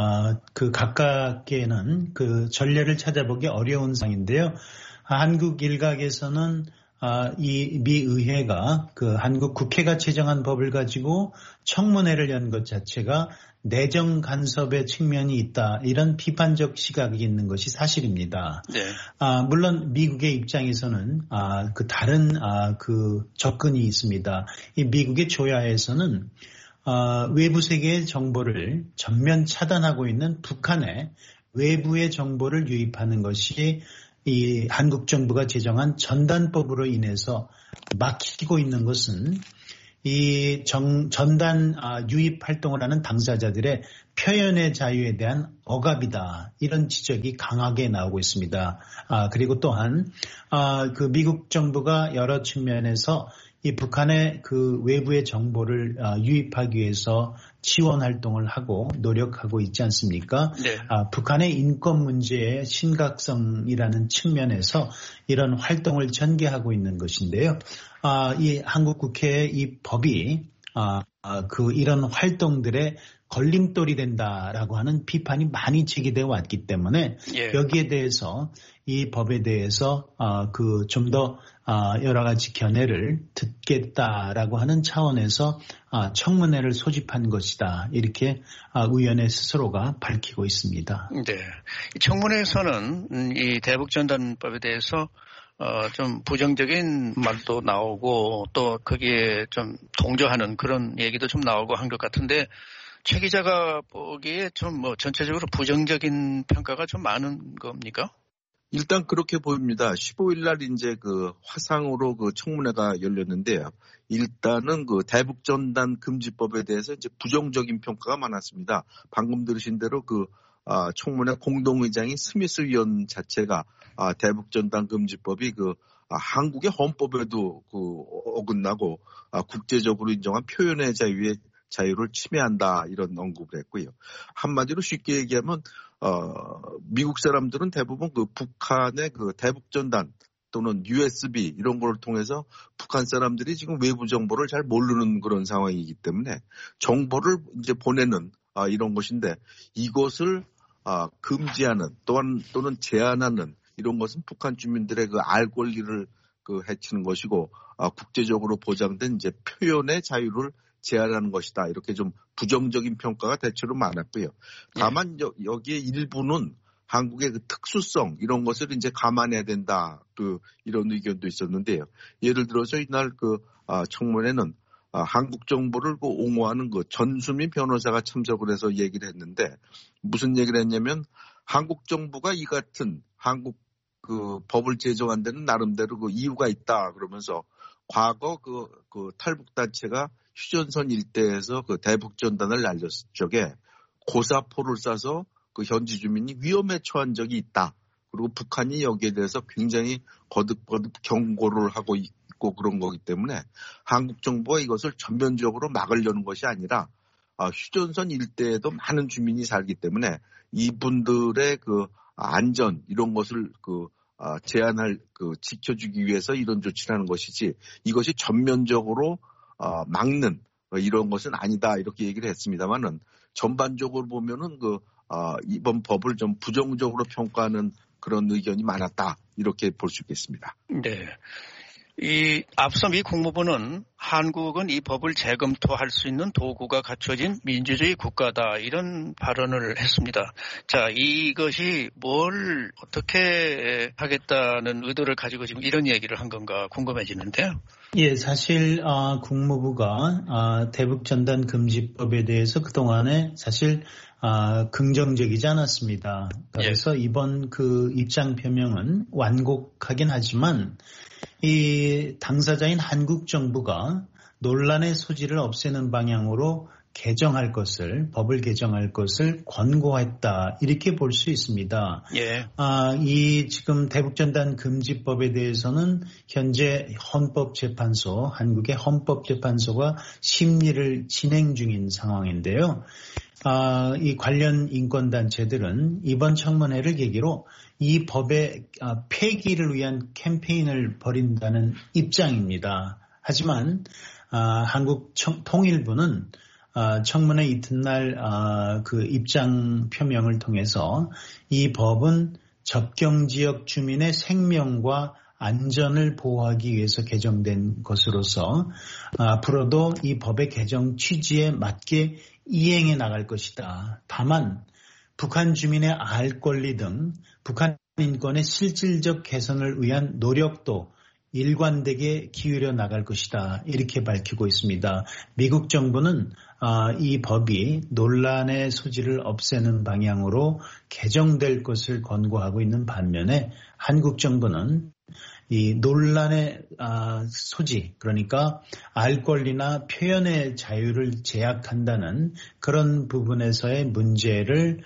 그 각각에는 그 전례를 찾아보기 어려운 상인데요. 한국 일각에서는 이 미 의회가 그 한국 국회가 제정한 법을 가지고 청문회를 연 것 자체가 내정 간섭의 측면이 있다. 이런 비판적 시각이 있는 것이 사실입니다. 네. 물론 미국의 입장에서는 그 다른 그 접근이 있습니다. 이 미국의 조야에서는 외부 세계의 정보를 전면 차단하고 있는 북한의 외부의 정보를 유입하는 것이 이 한국 정부가 제정한 전단법으로 인해서 막히고 있는 것은 이 전단 유입 활동을 하는 당사자들의 표현의 자유에 대한 억압이다. 이런 지적이 강하게 나오고 있습니다. 그리고 또한 그 미국 정부가 여러 측면에서 이 북한의 그 외부의 정보를 유입하기 위해서 지원 활동을 하고 노력하고 있지 않습니까? 네. 북한의 인권 문제의 심각성이라는 측면에서 이런 활동을 전개하고 있는 것인데요. 이 한국 국회의 이 법이 그 이런 활동들의 걸림돌이 된다라고 하는 비판이 많이 제기되어 왔기 때문에 예. 여기에 대해서 이 법에 대해서 그 좀 더 여러 가지 견해를 듣겠다라고 하는 차원에서 청문회를 소집한 것이다. 이렇게 의원의 스스로가 밝히고 있습니다. 네. 청문회에서는 이 대북전단법에 대해서 좀 부정적인 말도 나오고 또 거기에 좀 동조하는 그런 얘기도 좀 나오고 한 것 같은데 최 기자가 보기에 좀 전체적으로 부정적인 평가가 좀 많은 겁니까? 일단 그렇게 보입니다. 15일 날 이제 그 화상으로 그 청문회가 열렸는데요. 일단은 그 대북전단 금지법에 대해서 이제 부정적인 평가가 많았습니다. 방금 들으신 대로 그 청문회 공동의장인 스미스 의원 자체가 대북전단 금지법이 그 한국의 헌법에도 그 어긋나고 국제적으로 인정한 표현의 자유를 침해한다 이런 언급을 했고요. 한마디로 쉽게 얘기하면 미국 사람들은 대부분 그 북한의 그 대북전단 또는 USB 이런 걸 통해서 북한 사람들이 지금 외부 정보를 잘 모르는 그런 상황이기 때문에 정보를 이제 보내는 이런 것인데 이것을 금지하는 또는 제한하는 이런 것은 북한 주민들의 그 알 권리를 그 해치는 것이고 국제적으로 보장된 이제 표현의 자유를 제한하는 것이다. 이렇게 좀 부정적인 평가가 대체로 많았고요. 다만 여기에 일부는 한국의 그 특수성 이런 것을 이제 감안해야 된다. 그 이런 의견도 있었는데요. 예를 들어서 이날 그 청문회는 한국 정부를 그 옹호하는 그 전수민 변호사가 참석을 해서 얘기를 했는데 무슨 얘기를 했냐면 한국 정부가 이 같은 한국 그 법을 제정한 데는 나름대로 그 이유가 있다. 그러면서 과거 그 탈북단체가 휴전선 일대에서 그 대북전단을 날렸을 적에 고사포를 쏴서 그 현지 주민이 위험에 처한 적이 있다. 그리고 북한이 여기에 대해서 굉장히 거듭거듭 경고를 하고 있고 그런 거기 때문에 한국 정부가 이것을 전면적으로 막으려는 것이 아니라 휴전선 일대에도 많은 주민이 살기 때문에 이분들의 그 안전 이런 것을 제한할 지켜주기 위해서 이런 조치를 하는 것이지 이것이 전면적으로 막는 이런 것은 아니다 이렇게 얘기를 했습니다만은 전반적으로 보면은 이번 법을 좀 부정적으로 평가하는 그런 의견이 많았다 이렇게 볼 수 있겠습니다. 네. 앞서 미 국무부는 한국은 이 법을 재검토할 수 있는 도구가 갖춰진 민주주의 국가다 이런 발언을 했습니다. 자, 이것이 뭘 어떻게 하겠다는 의도를 가지고 지금 이런 얘기를 한 건가 궁금해지는데요. 예, 사실 국무부가 대북전단 금지법에 대해서 그동안에 사실 긍정적이지 않았습니다. 그래서 이번 그 입장 표명은 완곡하긴 하지만 이 당사자인 한국 정부가 논란의 소지를 없애는 방향으로 법을 개정할 것을 권고했다. 이렇게 볼 수 있습니다. 예. 이 지금 대북전단 금지법에 대해서는 현재 한국의 헌법재판소가 심리를 진행 중인 상황인데요. 이 관련 인권단체들은 이번 청문회를 계기로 이 법의 폐기를 위한 캠페인을 벌인다는 입장입니다. 하지만 한국 통일부는 청문회 이튿날 그 입장 표명을 통해서 이 법은 접경지역 주민의 생명과 안전을 보호하기 위해서 개정된 것으로서 앞으로도 이 법의 개정 취지에 맞게 이행해 나갈 것이다. 다만 북한 주민의 알 권리 등 북한 인권의 실질적 개선을 위한 노력도 일관되게 기울여 나갈 것이다. 이렇게 밝히고 있습니다. 미국 정부는 이 법이 논란의 소지를 없애는 방향으로 개정될 것을 권고하고 있는 반면에 한국 정부는 이 논란의 소지, 그러니까 알 권리나 표현의 자유를 제약한다는 그런 부분에서의 문제를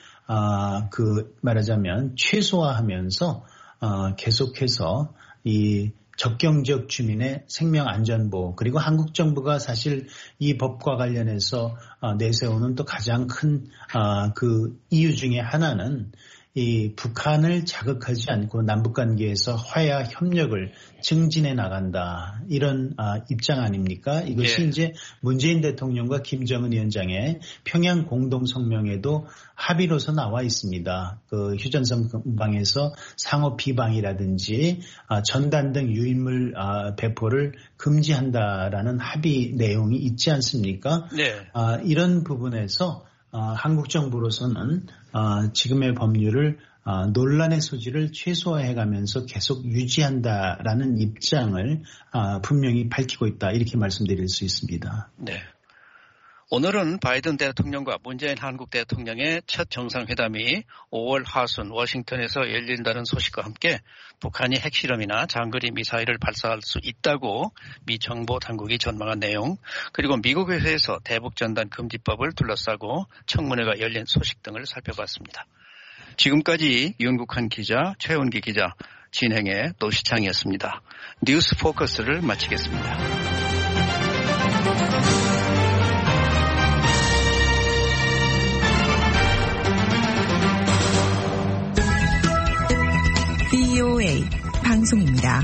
말하자면 최소화하면서 계속해서 이 접경지역 주민의 생명 안전보호, 그리고 한국 정부가 사실 이 법과 관련해서 내세우는 또 가장 큰 그 이유 중에 하나는 이 북한을 자극하지 않고 남북관계에서 화해와 협력을 증진해 나간다. 이런 입장 아닙니까? 이것이 이제 문재인 대통령과 김정은 위원장의 평양 공동성명에도 합의로서 나와 있습니다. 그 휴전선방에서 상호 비방이라든지 전단 등 유인물 배포를 금지한다라는 합의 내용이 있지 않습니까? 네. 이런 부분에서 한국 정부로서는 지금의 법률을 논란의 소지를 최소화해가면서 계속 유지한다라는 입장을 분명히 밝히고 있다. 이렇게 말씀드릴 수 있습니다. 네. 오늘은 바이든 대통령과 문재인 한국 대통령의 첫 정상회담이 5월 하순 워싱턴에서 열린다는 소식과 함께 북한이 핵실험이나 장거리 미사일을 발사할 수 있다고 미 정보 당국이 전망한 내용, 그리고 미국에서 대북전단 금지법을 둘러싸고 청문회가 열린 소식 등을 살펴봤습니다. 지금까지 윤국한 기자, 최원기 기자, 진행의 노시창이었습니다. 뉴스 포커스를 마치겠습니다. VOA 방송입니다.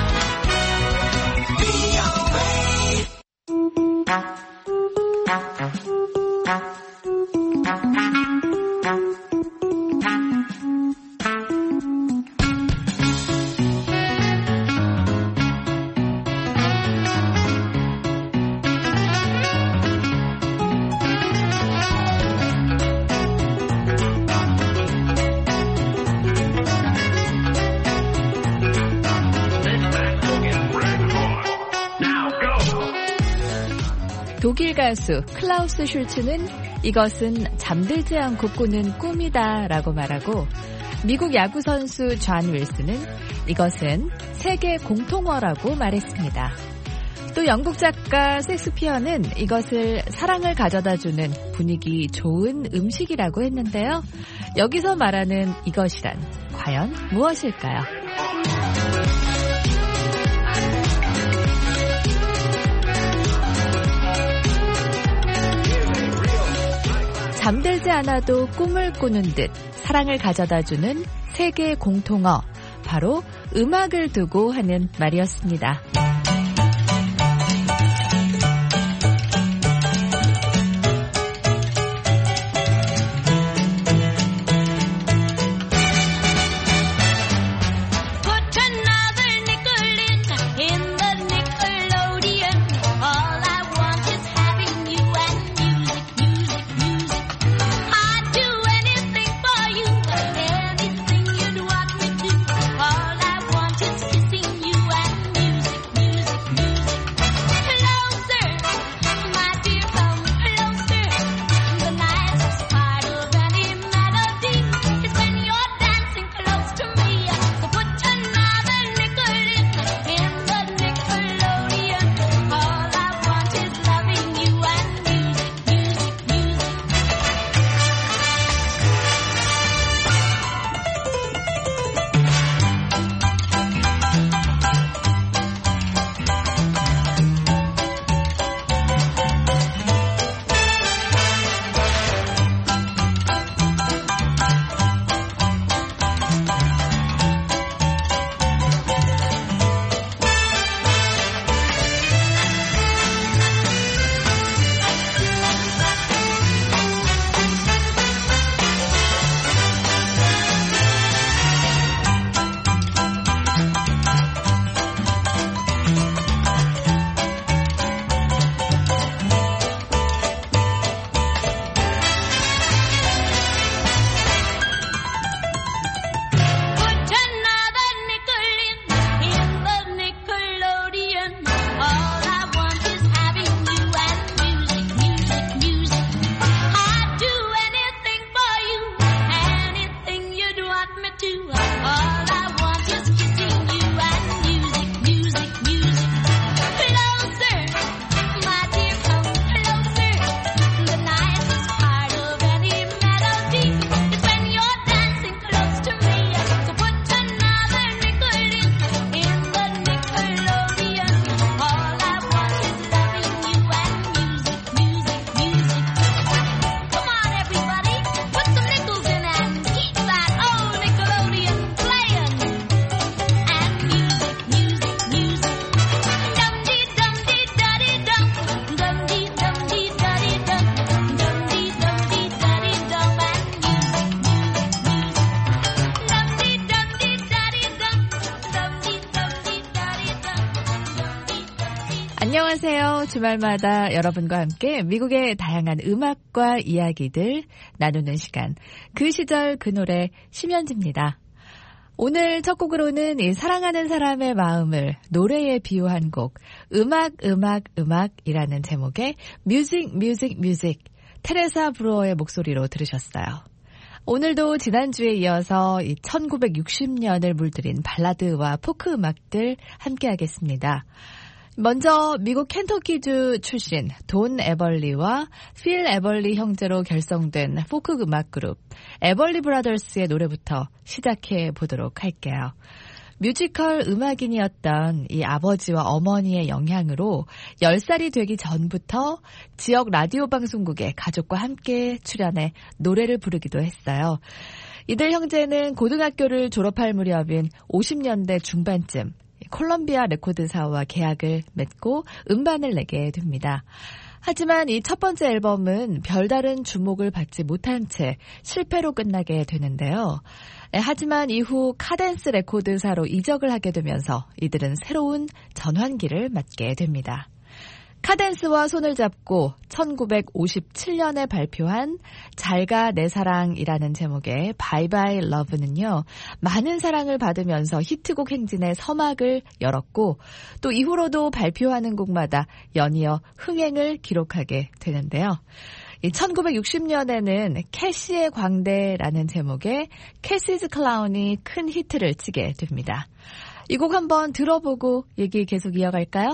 독일 가수 클라우스 슐츠는 이것은 잠들지 않고 꾸는 꿈이다 라고 말하고, 미국 야구 선수 존 윌슨은 이것은 세계 공통어라고 말했습니다. 또 영국 작가 셰익스피어는 이것을 사랑을 가져다주는 분위기 좋은 음식이라고 했는데요. 여기서 말하는 이것이란 과연 무엇일까요? 잠들지 않아도 꿈을 꾸는 듯 사랑을 가져다주는 세계 공통어, 바로 음악을 두고 하는 말이었습니다. 안녕하세요. 주말마다 여러분과 함께 미국의 다양한 음악과 이야기들 나누는 시간. 그 시절 그 노래 심연지입니다. 오늘 첫 곡으로는 이 사랑하는 사람의 마음을 노래에 비유한 곡 음악이라는 제목의 뮤직 테레사 브루어의 목소리로 들으셨어요. 오늘도 지난주에 이어서 1960년을 물들인 발라드와 포크 음악들 함께 하겠습니다. 먼저 미국 켄터키주 출신 돈 에벌리와 필 에벌리 형제로 결성된 포크 음악 그룹 에벌리 브라더스의 노래부터 시작해 보도록 할게요. 뮤지컬 음악인이었던 이 아버지와 어머니의 영향으로 10살이 되기 전부터 지역 라디오 방송국에 가족과 함께 출연해 노래를 부르기도 했어요. 이들 형제는 고등학교를 졸업할 무렵인 50년대 중반쯤 콜럼비아 레코드사와 계약을 맺고 음반을 내게 됩니다. 하지만 이 첫 번째 앨범은 별다른 주목을 받지 못한 채 실패로 끝나게 되는데요. 하지만 이후 카덴스 레코드사로 이적을 하게 되면서 이들은 새로운 전환기를 맞게 됩니다. 카덴스와 손을 잡고 1957년에 발표한 잘가 내 사랑이라는 제목의 바이바이 러브는요. 많은 사랑을 받으면서 히트곡 행진의 서막을 열었고 또 이후로도 발표하는 곡마다 연이어 흥행을 기록하게 되는데요. 1960년에는 캐시의 광대라는 제목의 캐시즈 클라운이 큰 히트를 치게 됩니다. 이 곡 한번 들어보고 얘기 계속 이어갈까요?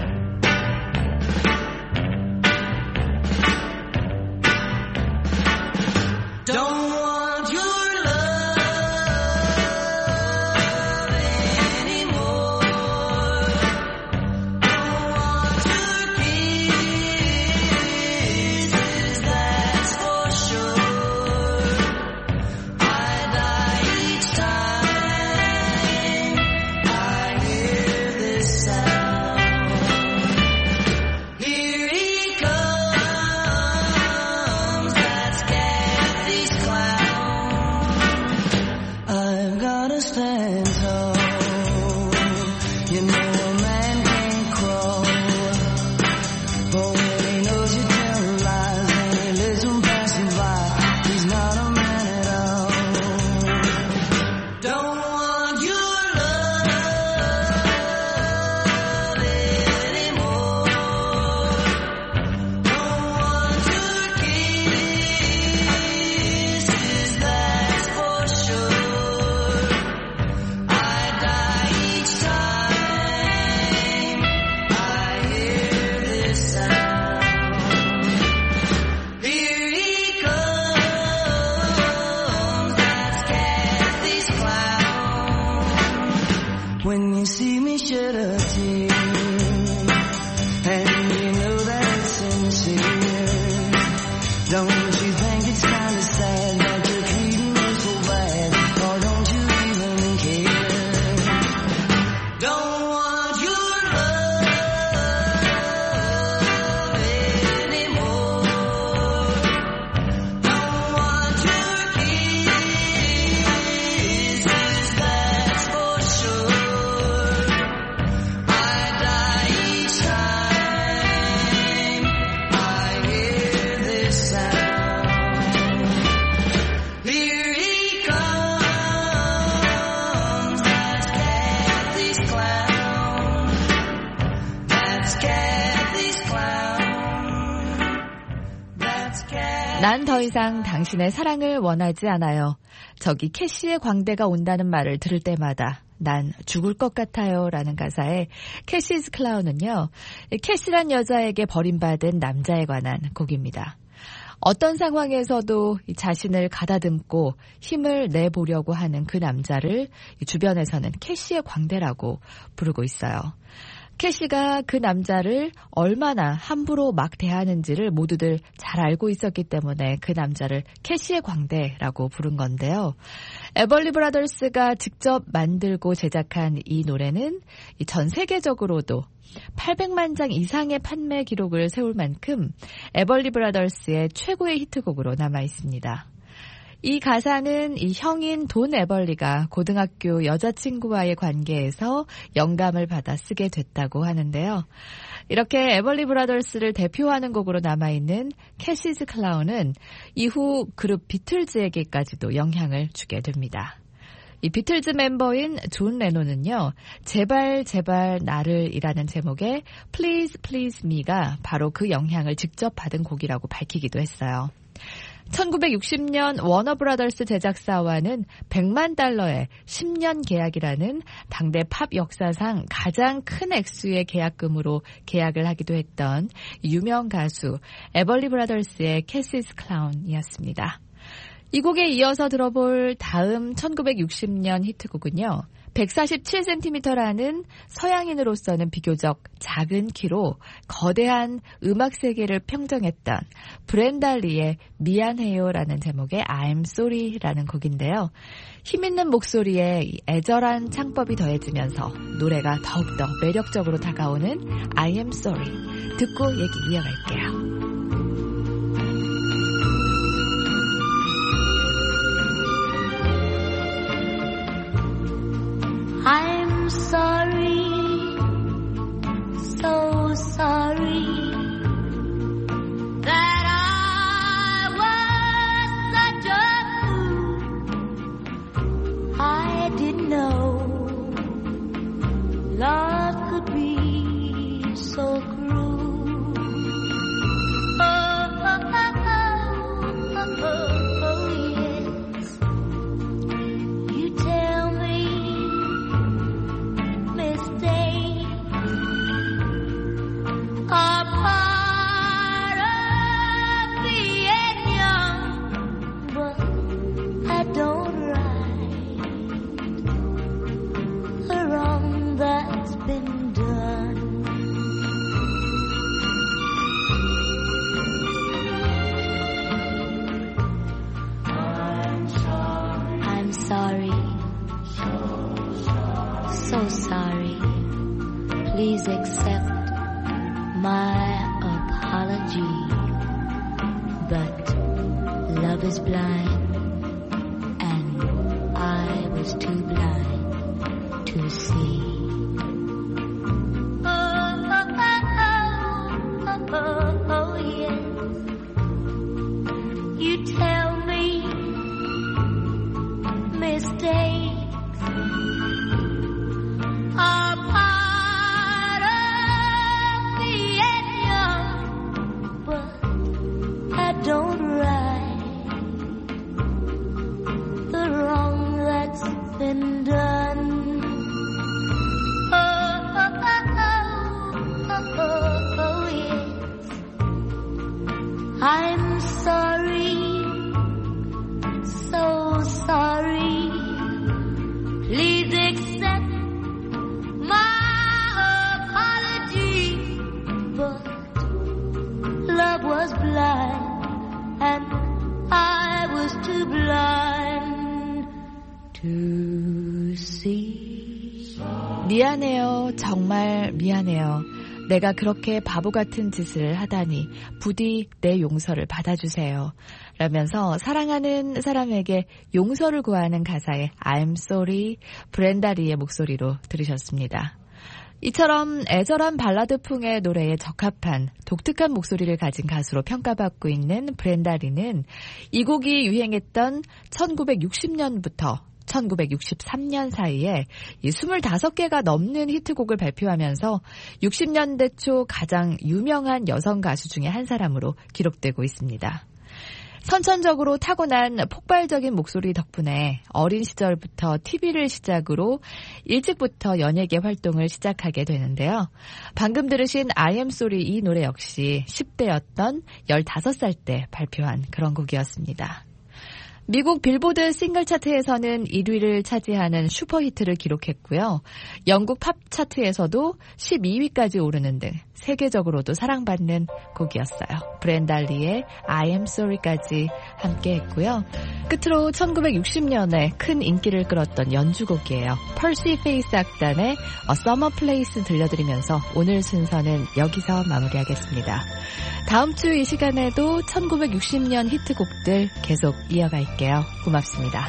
난 더 이상 당신의 사랑을 원하지 않아요. 저기 캐시의 광대가 온다는 말을 들을 때마다 난 죽을 것 같아요 라는 가사의 캐시즈 클라운은요. 캐시란 여자에게 버림받은 남자에 관한 곡입니다. 어떤 상황에서도 자신을 가다듬고 힘을 내보려고 하는 그 남자를 주변에서는 캐시의 광대라고 부르고 있어요. 캐시가 그 남자를 얼마나 함부로 막 대하는지를 모두들 잘 알고 있었기 때문에 그 남자를 캐시의 광대라고 부른 건데요. 에벌리 브라더스가 직접 만들고 제작한 이 노래는 전 세계적으로도 800만 장 이상의 판매 기록을 세울 만큼 에벌리 브라더스의 최고의 히트곡으로 남아 있습니다. 이 가사는 이 형인 돈 에벌리가 고등학교 여자친구와의 관계에서 영감을 받아 쓰게 됐다고 하는데요. 이렇게 에벌리 브라더스를 대표하는 곡으로 남아있는 캐시즈 클라운은 이후 그룹 비틀즈에게까지도 영향을 주게 됩니다. 이 비틀즈 멤버인 존 레논은요, 제발 제발 나를 이라는 제목의 Please Please Me가 바로 그 영향을 직접 받은 곡이라고 밝히기도 했어요. 1960년 워너브라더스 제작사와는 $100만 10년 계약이라는 당대 팝 역사상 가장 큰 액수의 계약금으로 계약을 하기도 했던 유명 가수 에벌리 브라더스의 캐시즈 클라운이었습니다. 이 곡에 이어서 들어볼 다음 1960년 히트곡은요. 147cm라는 서양인으로서는 비교적 작은 키로 거대한 음악 세계를 평정했던 브렌다 리의 미안해요라는 제목의 I'm Sorry라는 곡인데요. 힘있는 목소리에 애절한 창법이 더해지면서 노래가 더욱더 매력적으로 다가오는 I am sorry 듣고 얘기 이어갈게요. I'm sorry, so sorry that I was such a fool. I didn't know love could be so cruel. Oh, oh, oh, oh, oh, yes. You tell me are part of being young, but I don't right the wrong that's been done. I'm sorry, so sorry. Please accept my apology, but love is blind, and I was too blind to see. Oh, oh, oh, oh, oh, oh, yes. You tell me mistakes are part of being young, but I don't right the wrong that's been done. Oh, oh, oh, oh, oh, oh, yes. I'm sorry, so sorry. Please accept love was blind and I was too blind to see. 미안해요. 정말 미안해요. 내가 그렇게 바보 같은 짓을 하다니 부디 내 용서를 받아주세요. 라면서 사랑하는 사람에게 용서를 구하는 가사의 I'm sorry, 브렌다 리의 목소리로 들으셨습니다. 이처럼 애절한 발라드풍의 노래에 적합한 독특한 목소리를 가진 가수로 평가받고 있는 브렌다 리는 이 곡이 유행했던 1960년부터 1963년 사이에 25개가 넘는 히트곡을 발표하면서 60년대 초 가장 유명한 여성 가수 중에 한 사람으로 기록되고 있습니다. 선천적으로 타고난 폭발적인 목소리 덕분에 어린 시절부터 TV를 시작으로 일찍부터 연예계 활동을 시작하게 되는데요. 방금 들으신 I am sorry 이 노래 역시 10대였던 15살 때 발표한 그런 곡이었습니다. 미국 빌보드 싱글 차트에서는 1위를 차지하는 슈퍼히트를 기록했고요. 영국 팝 차트에서도 12위까지 오르는 등 세계적으로도 사랑받는 곡이었어요. 브렌다 리의 I am sorry까지 함께 했고요. 끝으로 1960년에 큰 인기를 끌었던 연주곡이에요. 펄시 페이스 악단의 A Summer Place 들려드리면서 오늘 순서는 여기서 마무리하겠습니다. 다음 주 이 시간에도 1960년 히트곡들 계속 이어갈게요. 고맙습니다.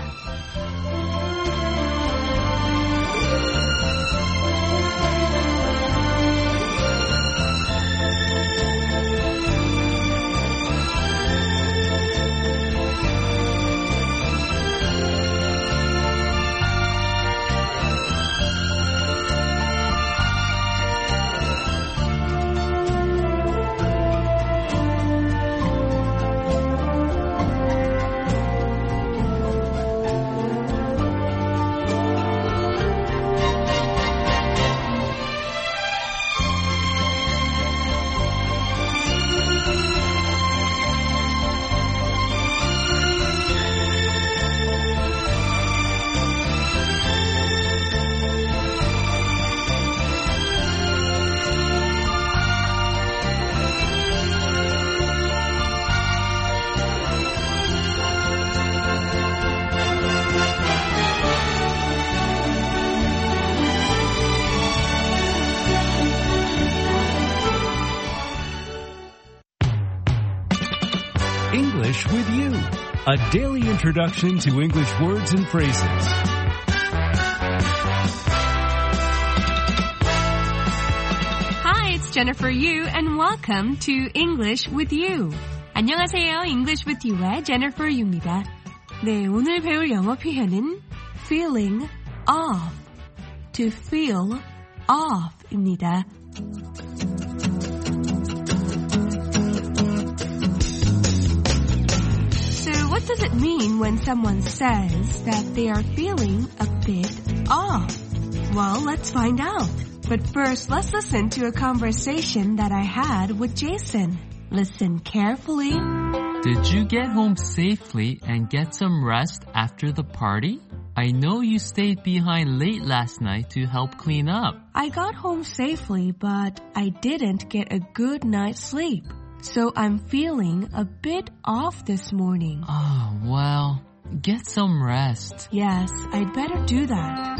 English with you, a daily introduction to English words and phrases. Hi, it's Jennifer Yu and welcome to English with You. 안녕하세요, English with You의 Jennifer Yu입니다. 네, 오늘 배울 영어 표현은 feeling off, to feel off입니다. What does it mean when someone says that they are feeling a bit off? Well, let's find out. But first, let's listen to a conversation that I had with Jason. Listen carefully. Did you get home safely and get some rest after the party? I know you stayed behind late last night to help clean up. I got home safely, but I didn't get a good night's sleep. So I'm feeling a bit off this morning. Oh, well, get some rest. Yes, I'd better do that.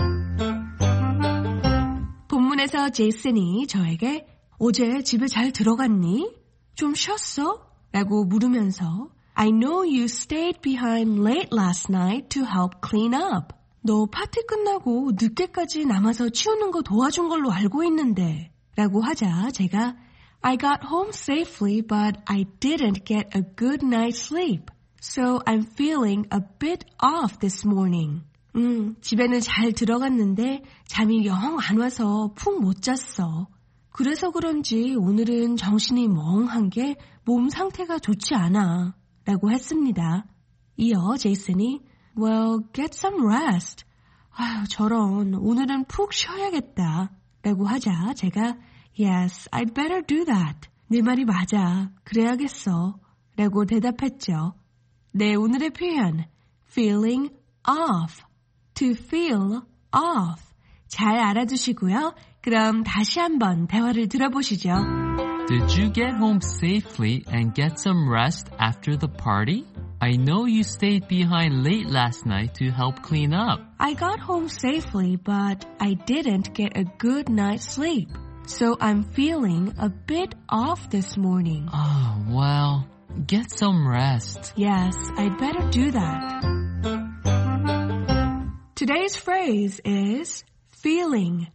본문에서 제이슨이 저에게 어제 집에 잘 들어갔니? 좀 쉬었어? 라고 물으면서 I know you stayed behind late last night to help clean up. 너 파티 끝나고 늦게까지 남아서 치우는 거 도와준 걸로 알고 있는데 라고 하자 제가 I got home safely, but I didn't get a good night's sleep. So I'm feeling a bit off this morning. 집에는 잘 들어갔는데 잠이 영 안 와서 푹 못 잤어. 그래서 그런지 오늘은 정신이 멍한 게 몸 상태가 좋지 않아. 라고 했습니다. 이어 제이슨이 Well, get some rest. 아유, 저런. 오늘은 푹 쉬어야겠다. 라고 하자 제가 Yes, I'd better do that. 내 말이 맞아. 그래야겠어. 라고 대답했죠. 네, 오늘의 표현 feeling off, to feel off. 잘 알아두시고요. 그럼 다시 한번 대화를 들어보시죠. Did you get home safely and get some rest after the party? I know you stayed behind late last night to help clean up. I got home safely, but I didn't get a good night's sleep. So I'm feeling a bit off this morning. Oh, well, get some rest. Yes, I'd better do that. Today's phrase is feeling,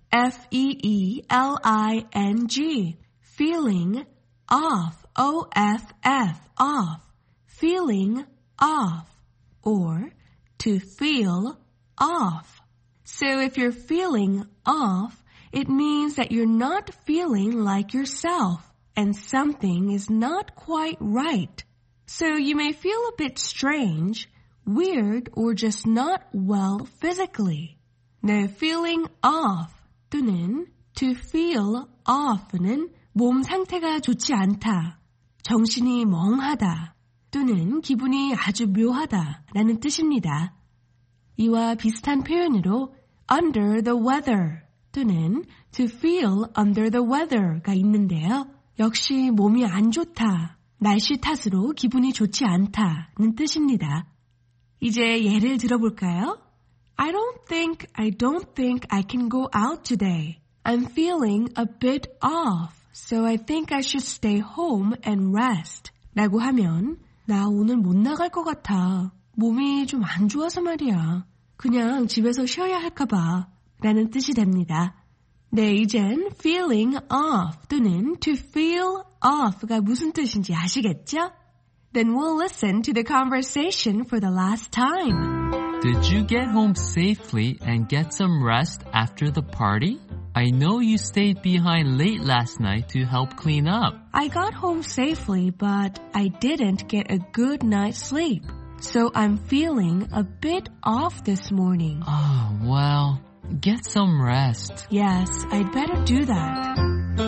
F-E-E-L-I-N-G. Feeling off, O-F-F, off. Feeling off, or to feel off. So if you're feeling off, it means that you're not feeling like yourself and something is not quite right. So you may feel a bit strange, weird, or just not well physically. 네, feeling off 또는 to feel off는 몸 상태가 좋지 않다, 정신이 멍하다 또는 기분이 아주 묘하다 라는 뜻입니다. 이와 비슷한 표현으로 under the weather 또는 to feel under the weather가 있는데요. 역시 몸이 안 좋다, 날씨 탓으로 기분이 좋지 않다는 뜻입니다. 이제 예를 들어볼까요? I don't think I can go out today. I'm feeling a bit off, so I think I should stay home and rest. 라고 하면 나 오늘 못 나갈 것 같아. 몸이 좀 안 좋아서 말이야. 그냥 집에서 쉬어야 할까 봐 라는 뜻이 됩니다. 네, 이젠 feeling off 또는 to feel off가 무슨 뜻인지 아시겠죠? Then we'll listen to the conversation for the last time. Did you get home safely and get some rest after the party? I know you stayed behind late last night to help clean up. I got home safely, but I didn't get a good night's sleep. So I'm feeling a bit off this morning. Oh, well, get some rest. Yes, I'd better do that.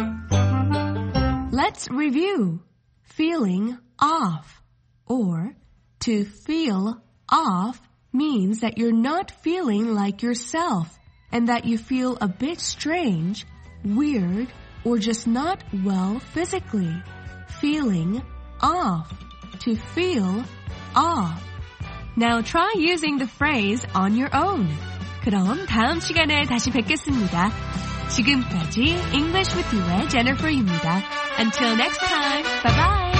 Let's review. Feeling off or to feel off means that you're not feeling like yourself and that you feel a bit strange, weird, or just not well physically. Feeling off. To feel off. Now try using the phrase on your own. 그럼 다음 시간에 다시 뵙겠습니다. 지금까지 English with You의 Jennifer입니다. Until next time, bye bye.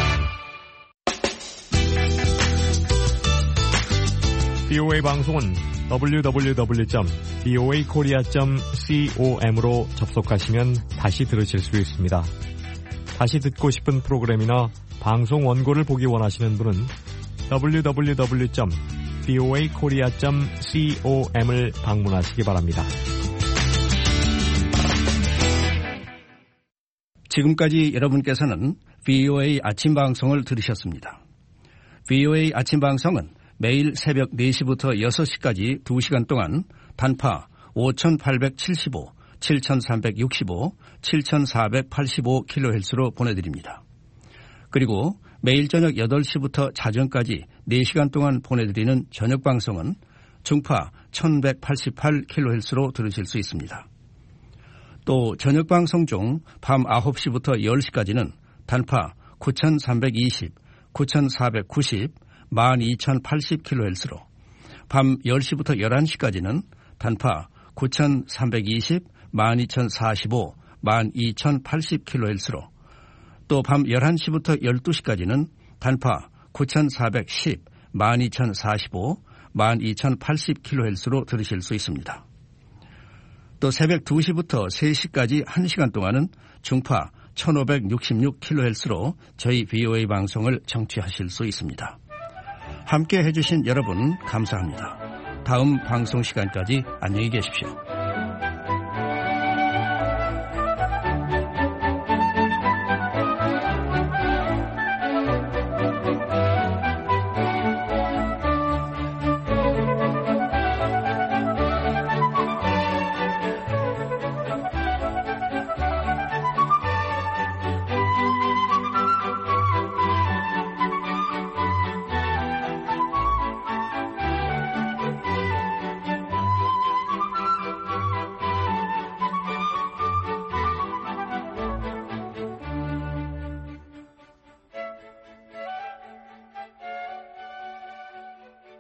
VOA 방송은 www.voakorea.com으로 접속하시면 다시 들으실 수 있습니다. 다시 듣고 싶은 프로그램이나 방송 원고를 보기 원하시는 분은 www.voakorea.com을 방문하시기 바랍니다. 지금까지 여러분께서는 VOA 아침 방송을 들으셨습니다. VOA 아침 방송은 매일 새벽 4시부터 6시까지 2시간 동안 단파 5875, 7365, 7485kHz로 보내드립니다. 그리고 매일 저녁 8시부터 자정까지 4시간 동안 보내드리는 저녁 방송은 중파 1188kHz로 들으실 수 있습니다. 또 저녁 방송 중 밤 9시부터 10시까지는 단파 9320, 9490, 12080kHz로 밤 10시부터 11시까지는 단파 9320, 12045, 12080kHz로 또 밤 11시부터 12시까지는 단파 9410, 12045, 12080kHz로 들으실 수 있습니다. 또 새벽 2시부터 3시까지 1시간 동안은 중파 1566kHz로 저희 VOA 방송을 청취하실 수 있습니다. 함께 해주신 여러분 감사합니다. 다음 방송 시간까지 안녕히 계십시오.